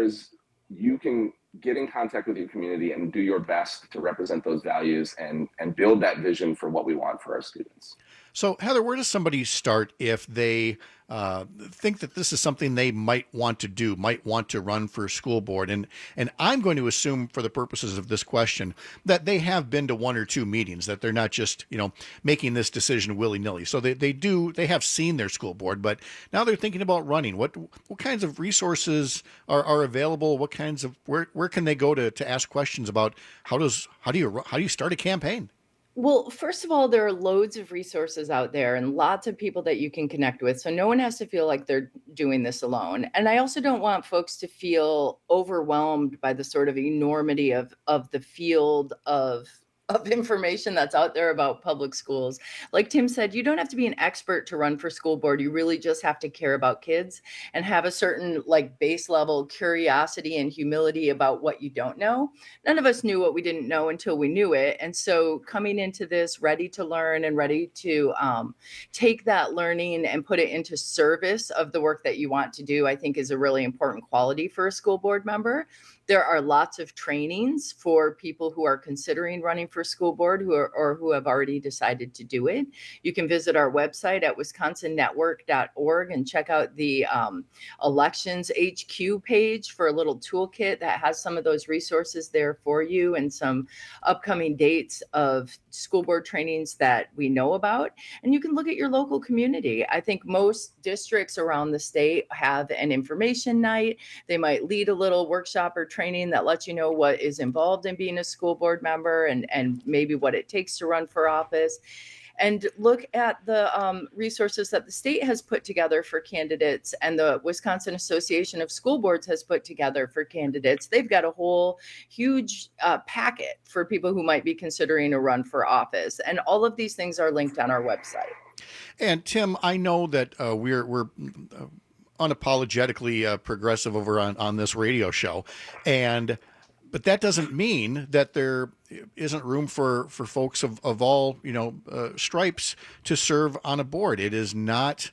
[SPEAKER 4] you can get in contact with your community and do your best to represent those values and build that vision for what we want for our students.
[SPEAKER 15] So, Heather, where does somebody start if they think that this is something they might want to do, might want to run for school board? And I'm going to assume, for the purposes of this question, that they have been to one or two meetings, that they're not just, making this decision willy-nilly. So they have seen their school board, but now they're thinking about running. What kinds of resources are available? What kinds of where can they go to ask questions about how do you start a campaign?
[SPEAKER 19] Well, first of all, there are loads of resources out there and lots of people that you can connect with. So no one has to feel like they're doing this alone. And I also don't want folks to feel overwhelmed by the sort of enormity of the field of information that's out there about public schools. Like Tim said, you don't have to be an expert to run for school board. You really just have to care about kids and have a certain base level curiosity and humility about what you don't know. None of us knew what we didn't know until we knew it. And so coming into this ready to learn and ready to take that learning and put it into service of the work that you want to do, I think is a really important quality for a school board member. There are lots of trainings for people who are considering running for school board who have already decided to do it. You can visit our website at wisconsonnetwork.org and check out the elections HQ page for a little toolkit that has some of those resources there for you and some upcoming dates of school board trainings that we know about. And you can look at your local community. I think most districts around the state have an information night. They might lead a little workshop or training that lets you know what is involved in being a school board member and maybe what it takes to run for office. And look at the resources that the state has put together for candidates and the Wisconsin Association of School Boards has put together for candidates. They've got a whole huge packet for people who might be considering a run for office. And all of these things are linked on our website.
[SPEAKER 15] And Tim, I know that we're unapologetically progressive over on this radio show, but that doesn't mean that there isn't room for folks of all stripes to serve on a board. It is not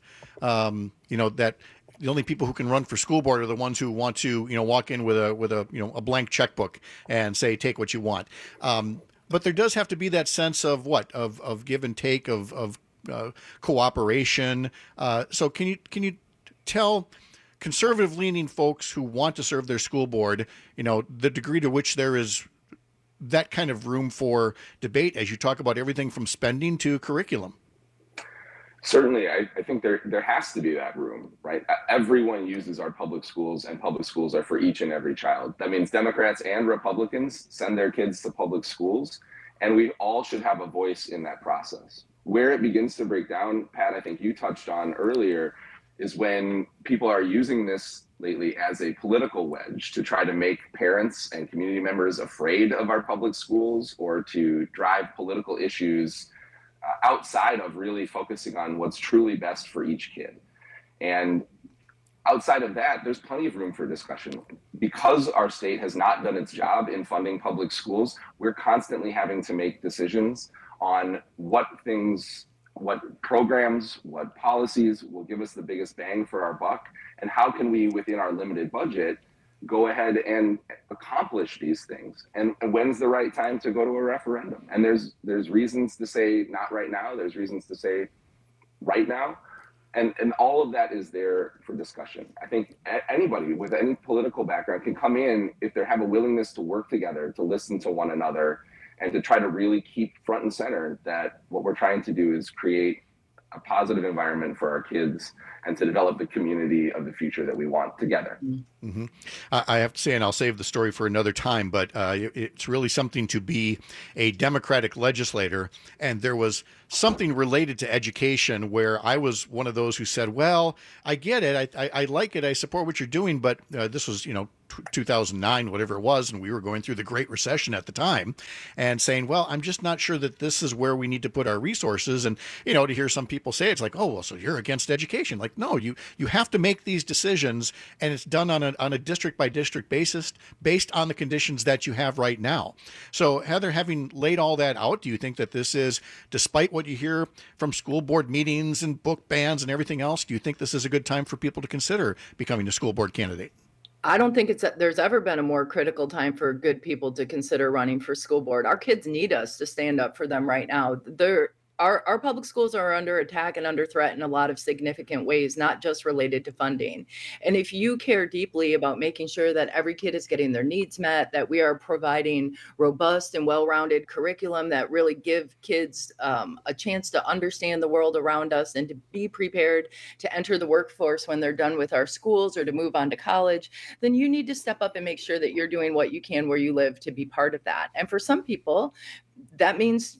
[SPEAKER 15] that the only people who can run for school board are the ones who want to walk in with a blank checkbook and say take what you want. But there does have to be that sense of of give and take, of cooperation. So can you tell conservative leaning folks who want to serve their school board, the degree to which there is that kind of room for debate as you talk about everything from spending to curriculum?
[SPEAKER 4] Certainly, I think there has to be that room, right? Everyone uses our public schools, and public schools are for each and every child. That means Democrats and Republicans send their kids to public schools, and we all should have a voice in that process. Where it begins to break down, Pat, I think you touched on earlier, is when people are using this lately as a political wedge to try to make parents and community members afraid of our public schools or to drive political issues outside of really focusing on what's truly best for each kid. And outside of that, there's plenty of room for discussion. Because our state has not done its job in funding public schools, we're constantly having to make decisions on what programs, what policies will give us the biggest bang for our buck, and how can we, within our limited budget, go ahead and accomplish these things. And when's the right time to go to a referendum? And there's reasons to say not right now, there's reasons to say right now. And all of that is there for discussion. I think anybody with any political background can come in if they have a willingness to work together, to listen to one another, and to try to really keep front and center that what we're trying to do is create a positive environment for our kids and to develop the community of the future that we want together.
[SPEAKER 15] Mm-hmm. I have to say, and I'll save the story for another time, but it's really something to be a Democratic legislator. And there was something related to education where I was one of those who said, well, I get it. I like it. I support what you're doing. But this was, 2009, whatever it was, and we were going through the Great Recession at the time, and saying, well, I'm just not sure that this is where we need to put our resources. And, to hear some people say, it's like, oh, well, so you're against education. Like, no, you have to make these decisions, and it's done on a district by district basis based on the conditions that you have right now. So Heather, having laid all that out, do you think that this is, despite what you hear from school board meetings and book bans and everything else, do you think this is a good time for people to consider becoming a school board candidate?
[SPEAKER 19] I don't think there's ever been a more critical time for good people to consider running for school board. Our kids need us to stand up for them right now. Our public schools are under attack and under threat in a lot of significant ways, not just related to funding. And if you care deeply about making sure that every kid is getting their needs met, that we are providing robust and well-rounded curriculum that really give kids a chance to understand the world around us and to be prepared to enter the workforce when they're done with our schools or to move on to college, then you need to step up and make sure that you're doing what you can where you live to be part of that. And for some people, that means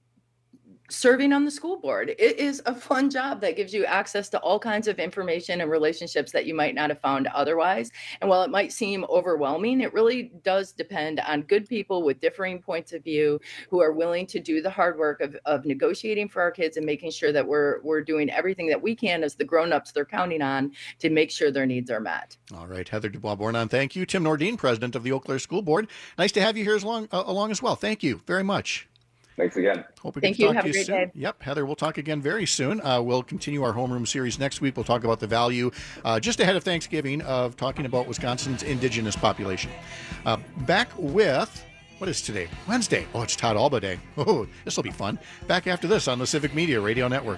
[SPEAKER 19] serving on the school board. It is a fun job that gives you access to all kinds of information and relationships that you might not have found otherwise. And while it might seem overwhelming, it really does depend on good people with differing points of view who are willing to do the hard work of negotiating for our kids and making sure that we're doing everything that we can as the grown-ups they're counting on to make sure their needs are met.
[SPEAKER 15] All right, Heather Dubois-Bournon, thank you. Tim Nordin, president of the Eau Claire School Board. Nice to have you here along as well. Thank you very much.
[SPEAKER 4] Thanks again.
[SPEAKER 15] Hope we
[SPEAKER 5] Thank
[SPEAKER 15] get to
[SPEAKER 5] you.
[SPEAKER 15] talk
[SPEAKER 5] Have
[SPEAKER 15] to
[SPEAKER 5] a great
[SPEAKER 15] soon.
[SPEAKER 5] day.
[SPEAKER 15] Yep, Heather, we'll talk again very soon. We'll continue our homeroom series next week. We'll talk about the value, just ahead of Thanksgiving, of talking about Wisconsin's indigenous population. Back with, what is today? Wednesday. Oh, it's Todd Alba Day. Oh, this will be fun. Back after this on the Civic Media Radio Network.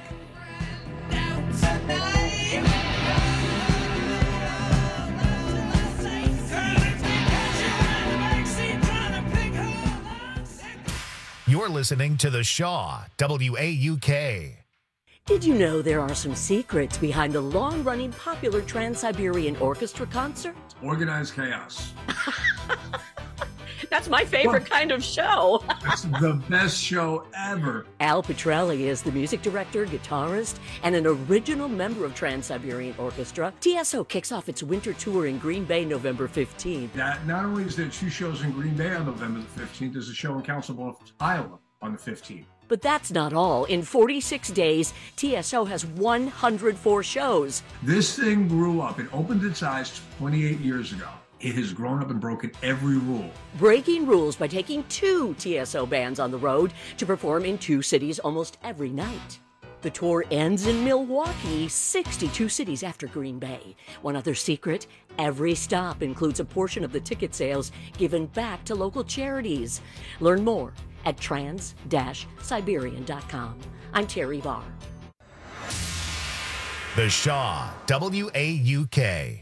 [SPEAKER 1] You're listening to The Shaw, WAUK.
[SPEAKER 6] Did you know there are some secrets behind the long-running popular Trans-Siberian Orchestra concert?
[SPEAKER 8] Organized chaos.
[SPEAKER 6] That's my favorite kind of show.
[SPEAKER 8] It's the best show ever.
[SPEAKER 6] Al Petrelli is the music director, guitarist, and an original member of Trans-Siberian Orchestra. TSO kicks off its winter tour in Green Bay November 15th.
[SPEAKER 8] Not only is there 2 shows in Green Bay on November the 15th, there's a show in Council Bluffs, Iowa on the 15th.
[SPEAKER 6] But that's not all. In 46 days, TSO has 104 shows.
[SPEAKER 8] This thing grew up. It opened its eyes 28 years ago. It has grown up and broken every rule.
[SPEAKER 6] Breaking rules by taking 2 TSO bands on the road to perform in 2 cities almost every night. The tour ends in Milwaukee, 62 cities after Green Bay. One other secret, every stop includes a portion of the ticket sales given back to local charities. Learn more at trans-siberian.com. I'm Terry Barr.
[SPEAKER 1] The Shaw, WAUK.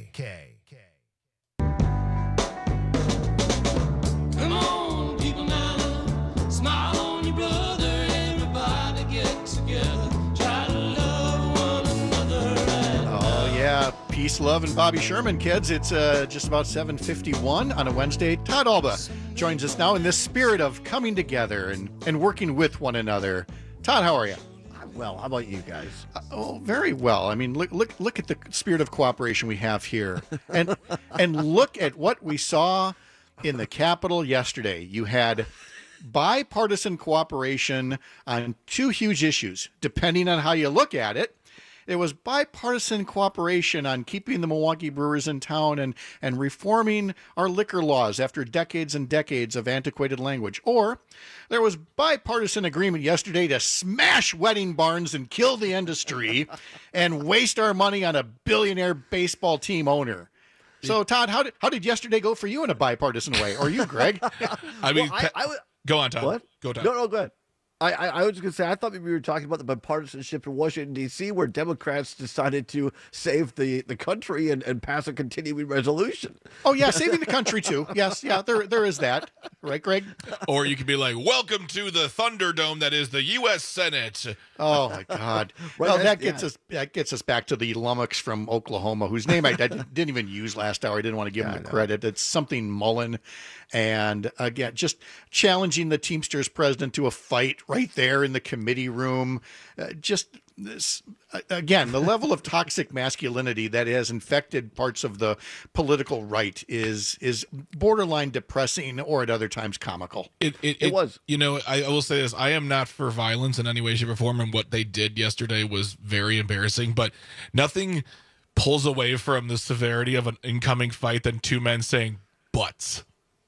[SPEAKER 24] Come on, people now, smile on your brother, everybody get together, try to love one another.
[SPEAKER 15] Oh, yeah. Peace, love, and Bobby Sherman, kids. It's just about 7:51 on a Wednesday. Todd Alba joins us now in this spirit of coming together and working with one another. Todd, how are you?
[SPEAKER 23] Well, how about you guys?
[SPEAKER 15] Oh, very well. I mean, look at the spirit of cooperation we have here, and look at what we saw in the Capitol yesterday. You had bipartisan cooperation on 2 huge issues, depending on how you look at it. It was bipartisan cooperation on keeping the Milwaukee Brewers in town and reforming our liquor laws after decades and decades of antiquated language. Or there was bipartisan agreement yesterday to smash wedding barns and kill the industry and waste our money on a billionaire baseball team owner. So, Todd, how did yesterday go for you in a bipartisan way? Or you, Greg?
[SPEAKER 16] I mean,
[SPEAKER 23] well,
[SPEAKER 16] go on, Todd.
[SPEAKER 23] What?
[SPEAKER 16] Go, Todd.
[SPEAKER 23] No, go ahead. I was just going to say, I thought maybe we were talking about the bipartisanship in Washington, D.C., where Democrats decided to save the country and pass a continuing resolution.
[SPEAKER 15] Oh, yeah, saving the country, too. Yes, yeah, there is that. Right, Greg?
[SPEAKER 16] Or you could be like, welcome to the Thunderdome that is the U.S. Senate.
[SPEAKER 15] Oh, my God.
[SPEAKER 23] Right,
[SPEAKER 15] Well, that gets us back to the Lummox from Oklahoma, whose name I didn't even use last hour. I didn't want to give him the credit. It's something Mullen. And, again, just challenging the Teamsters president to a fight right there in the committee room. Just this, again, the level of toxic masculinity that has infected parts of the political right is borderline depressing, or at other times comical.
[SPEAKER 23] It was.
[SPEAKER 16] You know, I will say this. I am not for violence in any way, shape, or form, and what they did yesterday was very embarrassing, but nothing pulls away from the severity of an incoming fight than 2 men saying, butts.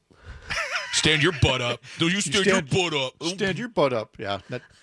[SPEAKER 16] Stand your butt up. Do you stand your butt up?
[SPEAKER 15] Stand your butt up. Yeah.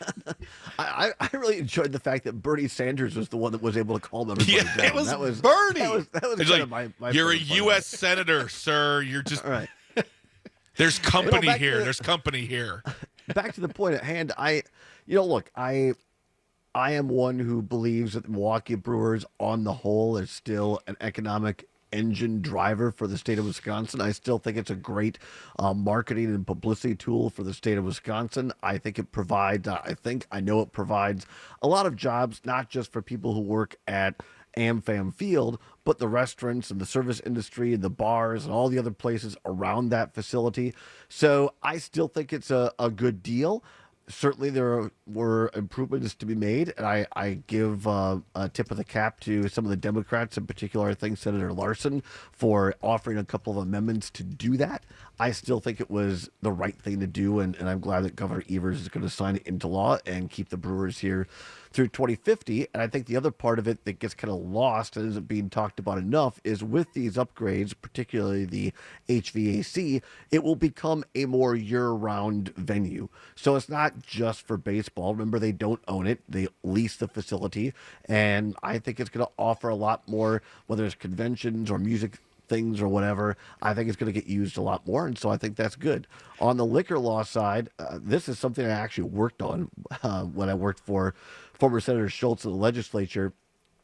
[SPEAKER 23] I really enjoyed the fact that Bernie Sanders was the one that was able to calm everybody down.
[SPEAKER 15] It was
[SPEAKER 23] that was
[SPEAKER 15] Bernie.
[SPEAKER 23] That was
[SPEAKER 16] It's
[SPEAKER 23] kind
[SPEAKER 16] like,
[SPEAKER 23] of my
[SPEAKER 16] you're a
[SPEAKER 23] favorite part.
[SPEAKER 16] U.S. senator, sir. You're just.
[SPEAKER 23] All right.
[SPEAKER 16] There's company
[SPEAKER 23] back to
[SPEAKER 16] here.
[SPEAKER 23] the-
[SPEAKER 16] There's company here.
[SPEAKER 23] Back to the point at hand. Look, I am one who believes that the Milwaukee Brewers, on the whole, is still an economic engine driver for the state of Wisconsin. I still think it's a great marketing and publicity tool for the state of Wisconsin. I think it provides, I know it provides a lot of jobs, not just for people who work at AmFam Field, but the restaurants and the service industry and the bars and all the other places around that facility. So I still think it's a good deal. Certainly there were improvements to be made, and I give a tip of the cap to some of the Democrats, in particular, I think Senator Larson, for offering a couple of amendments to do that. I still think it was the right thing to do, and I'm glad that Governor Evers is going to sign it into law and keep the Brewers here through 2050. And I think the other part of it that gets kind of lost and isn't being talked about enough is with these upgrades, particularly the HVAC, it will become a more year-round venue. So it's not just for baseball. Remember, they don't own it. They lease the facility. And I think it's going to offer a lot more, whether it's conventions or music things or whatever. I think it's going to get used a lot more, and so I think that's good. On the liquor law side, this is something I actually worked on when I worked for former Senator Schultz in the legislature.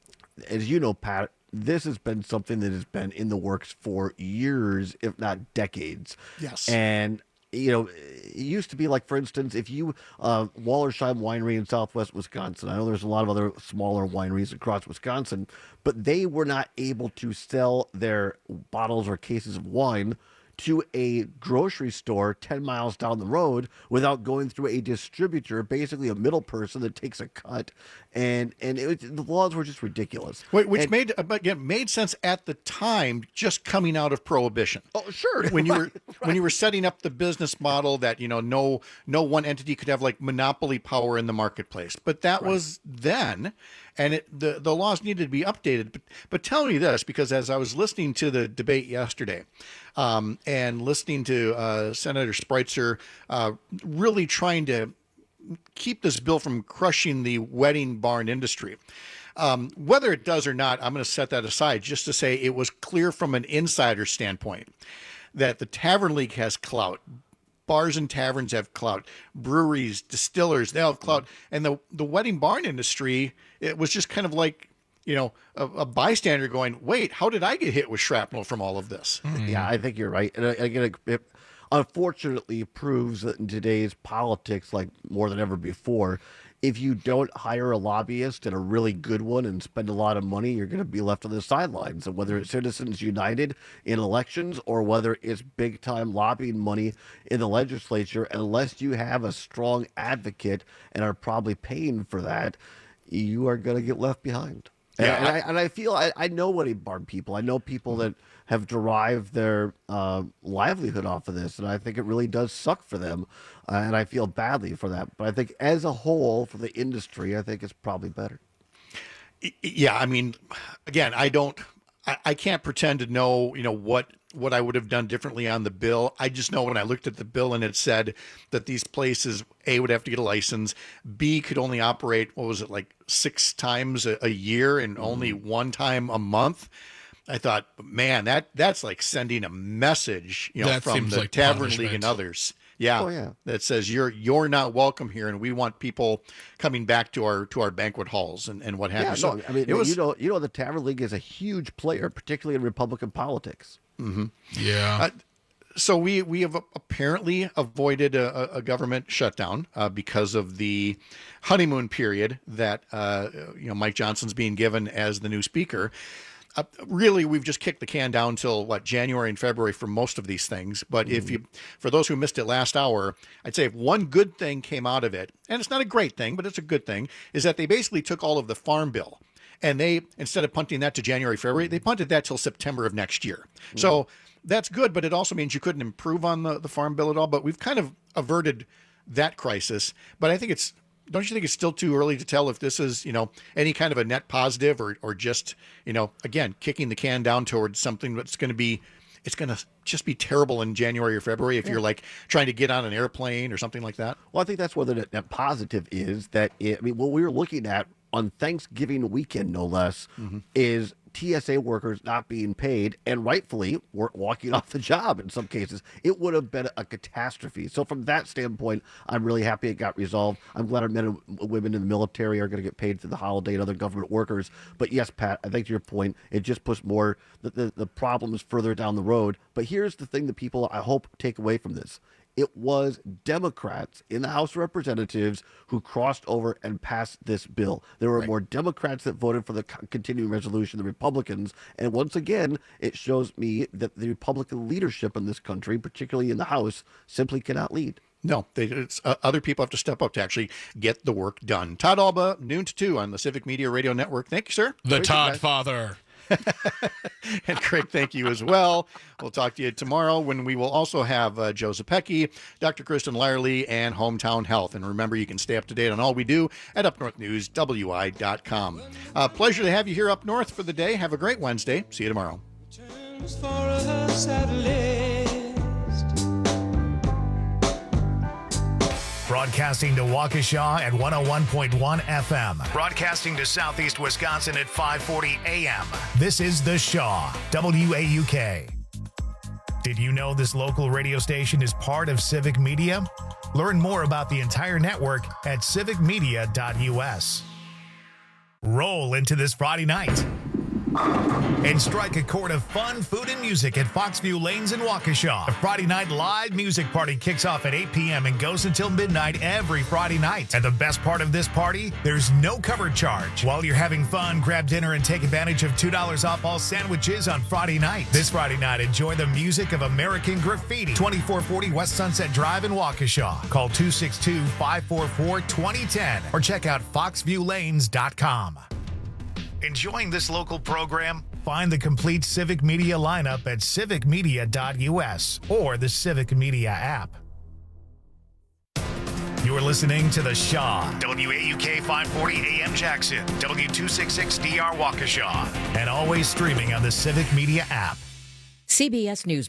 [SPEAKER 23] As you know, Pat, this has been something that has been in the works for years, if not decades.
[SPEAKER 15] Yes.
[SPEAKER 23] And you know, it used to be like, for instance, if you Wallersheim Winery in Southwest Wisconsin. I know there's a lot of other smaller wineries across Wisconsin, but they were not able to sell their bottles or cases of wine to a grocery store 10 miles down the road without going through a distributor, basically a middle person that takes a cut. And the laws were just ridiculous.
[SPEAKER 15] Which made sense at the time, just coming out of Prohibition.
[SPEAKER 23] Oh, sure.
[SPEAKER 15] When you were setting up the business model that, no one entity could have like monopoly power in the marketplace. But that was then, and the laws needed to be updated. But tell me this, because as I was listening to the debate yesterday, and listening to Senator Spreitzer really trying to keep this bill from crushing the wedding barn industry. Whether it does or not, I'm going to set that aside just to say it was clear from an insider standpoint that the Tavern League has clout. Bars and taverns have clout. Breweries, distillers, they have clout. And the wedding barn industry, it was just kind of like, a bystander going, wait, how did I get hit with shrapnel from all of this?
[SPEAKER 23] Yeah, I think you're right. And again, it unfortunately proves that in today's politics, like more than ever before, if you don't hire a lobbyist and a really good one and spend a lot of money, you're going to be left on the sidelines. And whether it's Citizens United in elections or whether it's big time lobbying money in the legislature, unless you have a strong advocate and are probably paying for that, you are going to get left behind. Yeah, and I feel I know wedding barn people. I know people that have derived their livelihood off of this, and I think it really does suck for them, and I feel badly for that. But I think as a whole, for the industry, I think it's probably better.
[SPEAKER 15] Yeah, I mean, again, I can't pretend to know, what I would have done differently on the bill. I just know when I looked at the bill and it said that these places, A, would have to get a license, B, could only operate, like 6 times a year and only 1 time a month. I thought, man, that's like sending a message, from the Tavern League and others. Yeah,
[SPEAKER 23] oh, yeah.
[SPEAKER 15] That says you're not welcome here, and we want people coming back to our banquet halls and what have you.
[SPEAKER 23] So, I mean, it was, the Tavern League is a huge player, particularly in Republican politics.
[SPEAKER 15] Mm-hmm.
[SPEAKER 16] Yeah.
[SPEAKER 15] So we have apparently avoided a government shutdown because of the honeymoon period that Mike Johnson's being given as the new speaker. Really, we've just kicked the can down till January and February for most of these things. But for those who missed it last hour, I'd say if one good thing came out of it, and it's not a great thing, but it's a good thing, is that they basically took all of the farm bill and they, instead of punting that to January, February, they punted that till September of next year. Mm-hmm. So that's good, but it also means you couldn't improve on the farm bill at all. But we've kind of averted that crisis. But I think don't you think it's still too early to tell if this is, any kind of a net positive or just, again, kicking the can down towards something that's going to just be terrible in January or February if you're like trying to get on an airplane or something like that?
[SPEAKER 23] Well, I think that's where the net positive is that, what we were looking at on Thanksgiving weekend, no less, is TSA workers not being paid and rightfully were walking off the job in some cases. It would have been a catastrophe. So from that standpoint, I'm really happy it got resolved. I'm glad our men and women in the military are going to get paid through the holiday and other government workers. But yes, Pat, I think to your point, it just puts more the problems further down the road. But here's the thing that people, I hope, take away from this. It was Democrats in the House of Representatives who crossed over and passed this bill. There were more Democrats that voted for the continuing resolution than Republicans. And once again, it shows me that the Republican leadership in this country, particularly in the House, simply cannot lead.
[SPEAKER 15] No, other people have to step up to actually get the work done. Todd Alba, noon to 2 on the Civic Media Radio Network. Thank you, sir.
[SPEAKER 16] The Todd Father.
[SPEAKER 15] And Craig, thank you as well. We'll talk to you tomorrow when we will also have Joe Zepecki, Dr. Kristen Lyerly, and Hometown Health. And remember, you can stay up to date on all we do at upnorthnewswi.com. Pleasure to have you here up north for the day. Have a great Wednesday. See you tomorrow.
[SPEAKER 1] Broadcasting to Waukesha at 101.1 FM. Broadcasting to Southeast Wisconsin at 540 AM. This is The Shaw, WAUK. Did you know this local radio station is part of Civic Media? Learn more about the entire network at civicmedia.us. Roll into this Friday night and strike a chord of fun, food, and music at Foxview Lanes in Waukesha. The Friday night live music party kicks off at 8 p.m. and goes until midnight every Friday night. And the best part of this party, there's no cover charge. While you're having fun, grab dinner and take advantage of $2 off all sandwiches on Friday night. This Friday night, enjoy the music of American Graffiti, 2440 West Sunset Drive in Waukesha. Call 262-544-2010 or check out foxviewlanes.com. Enjoying this local program? Find the complete Civic Media lineup at civicmedia.us or the Civic Media app. You're listening to The Shaw, WAUK 540 AM Jackson, W266DR Waukesha, and always streaming on the Civic Media app.
[SPEAKER 3] CBS News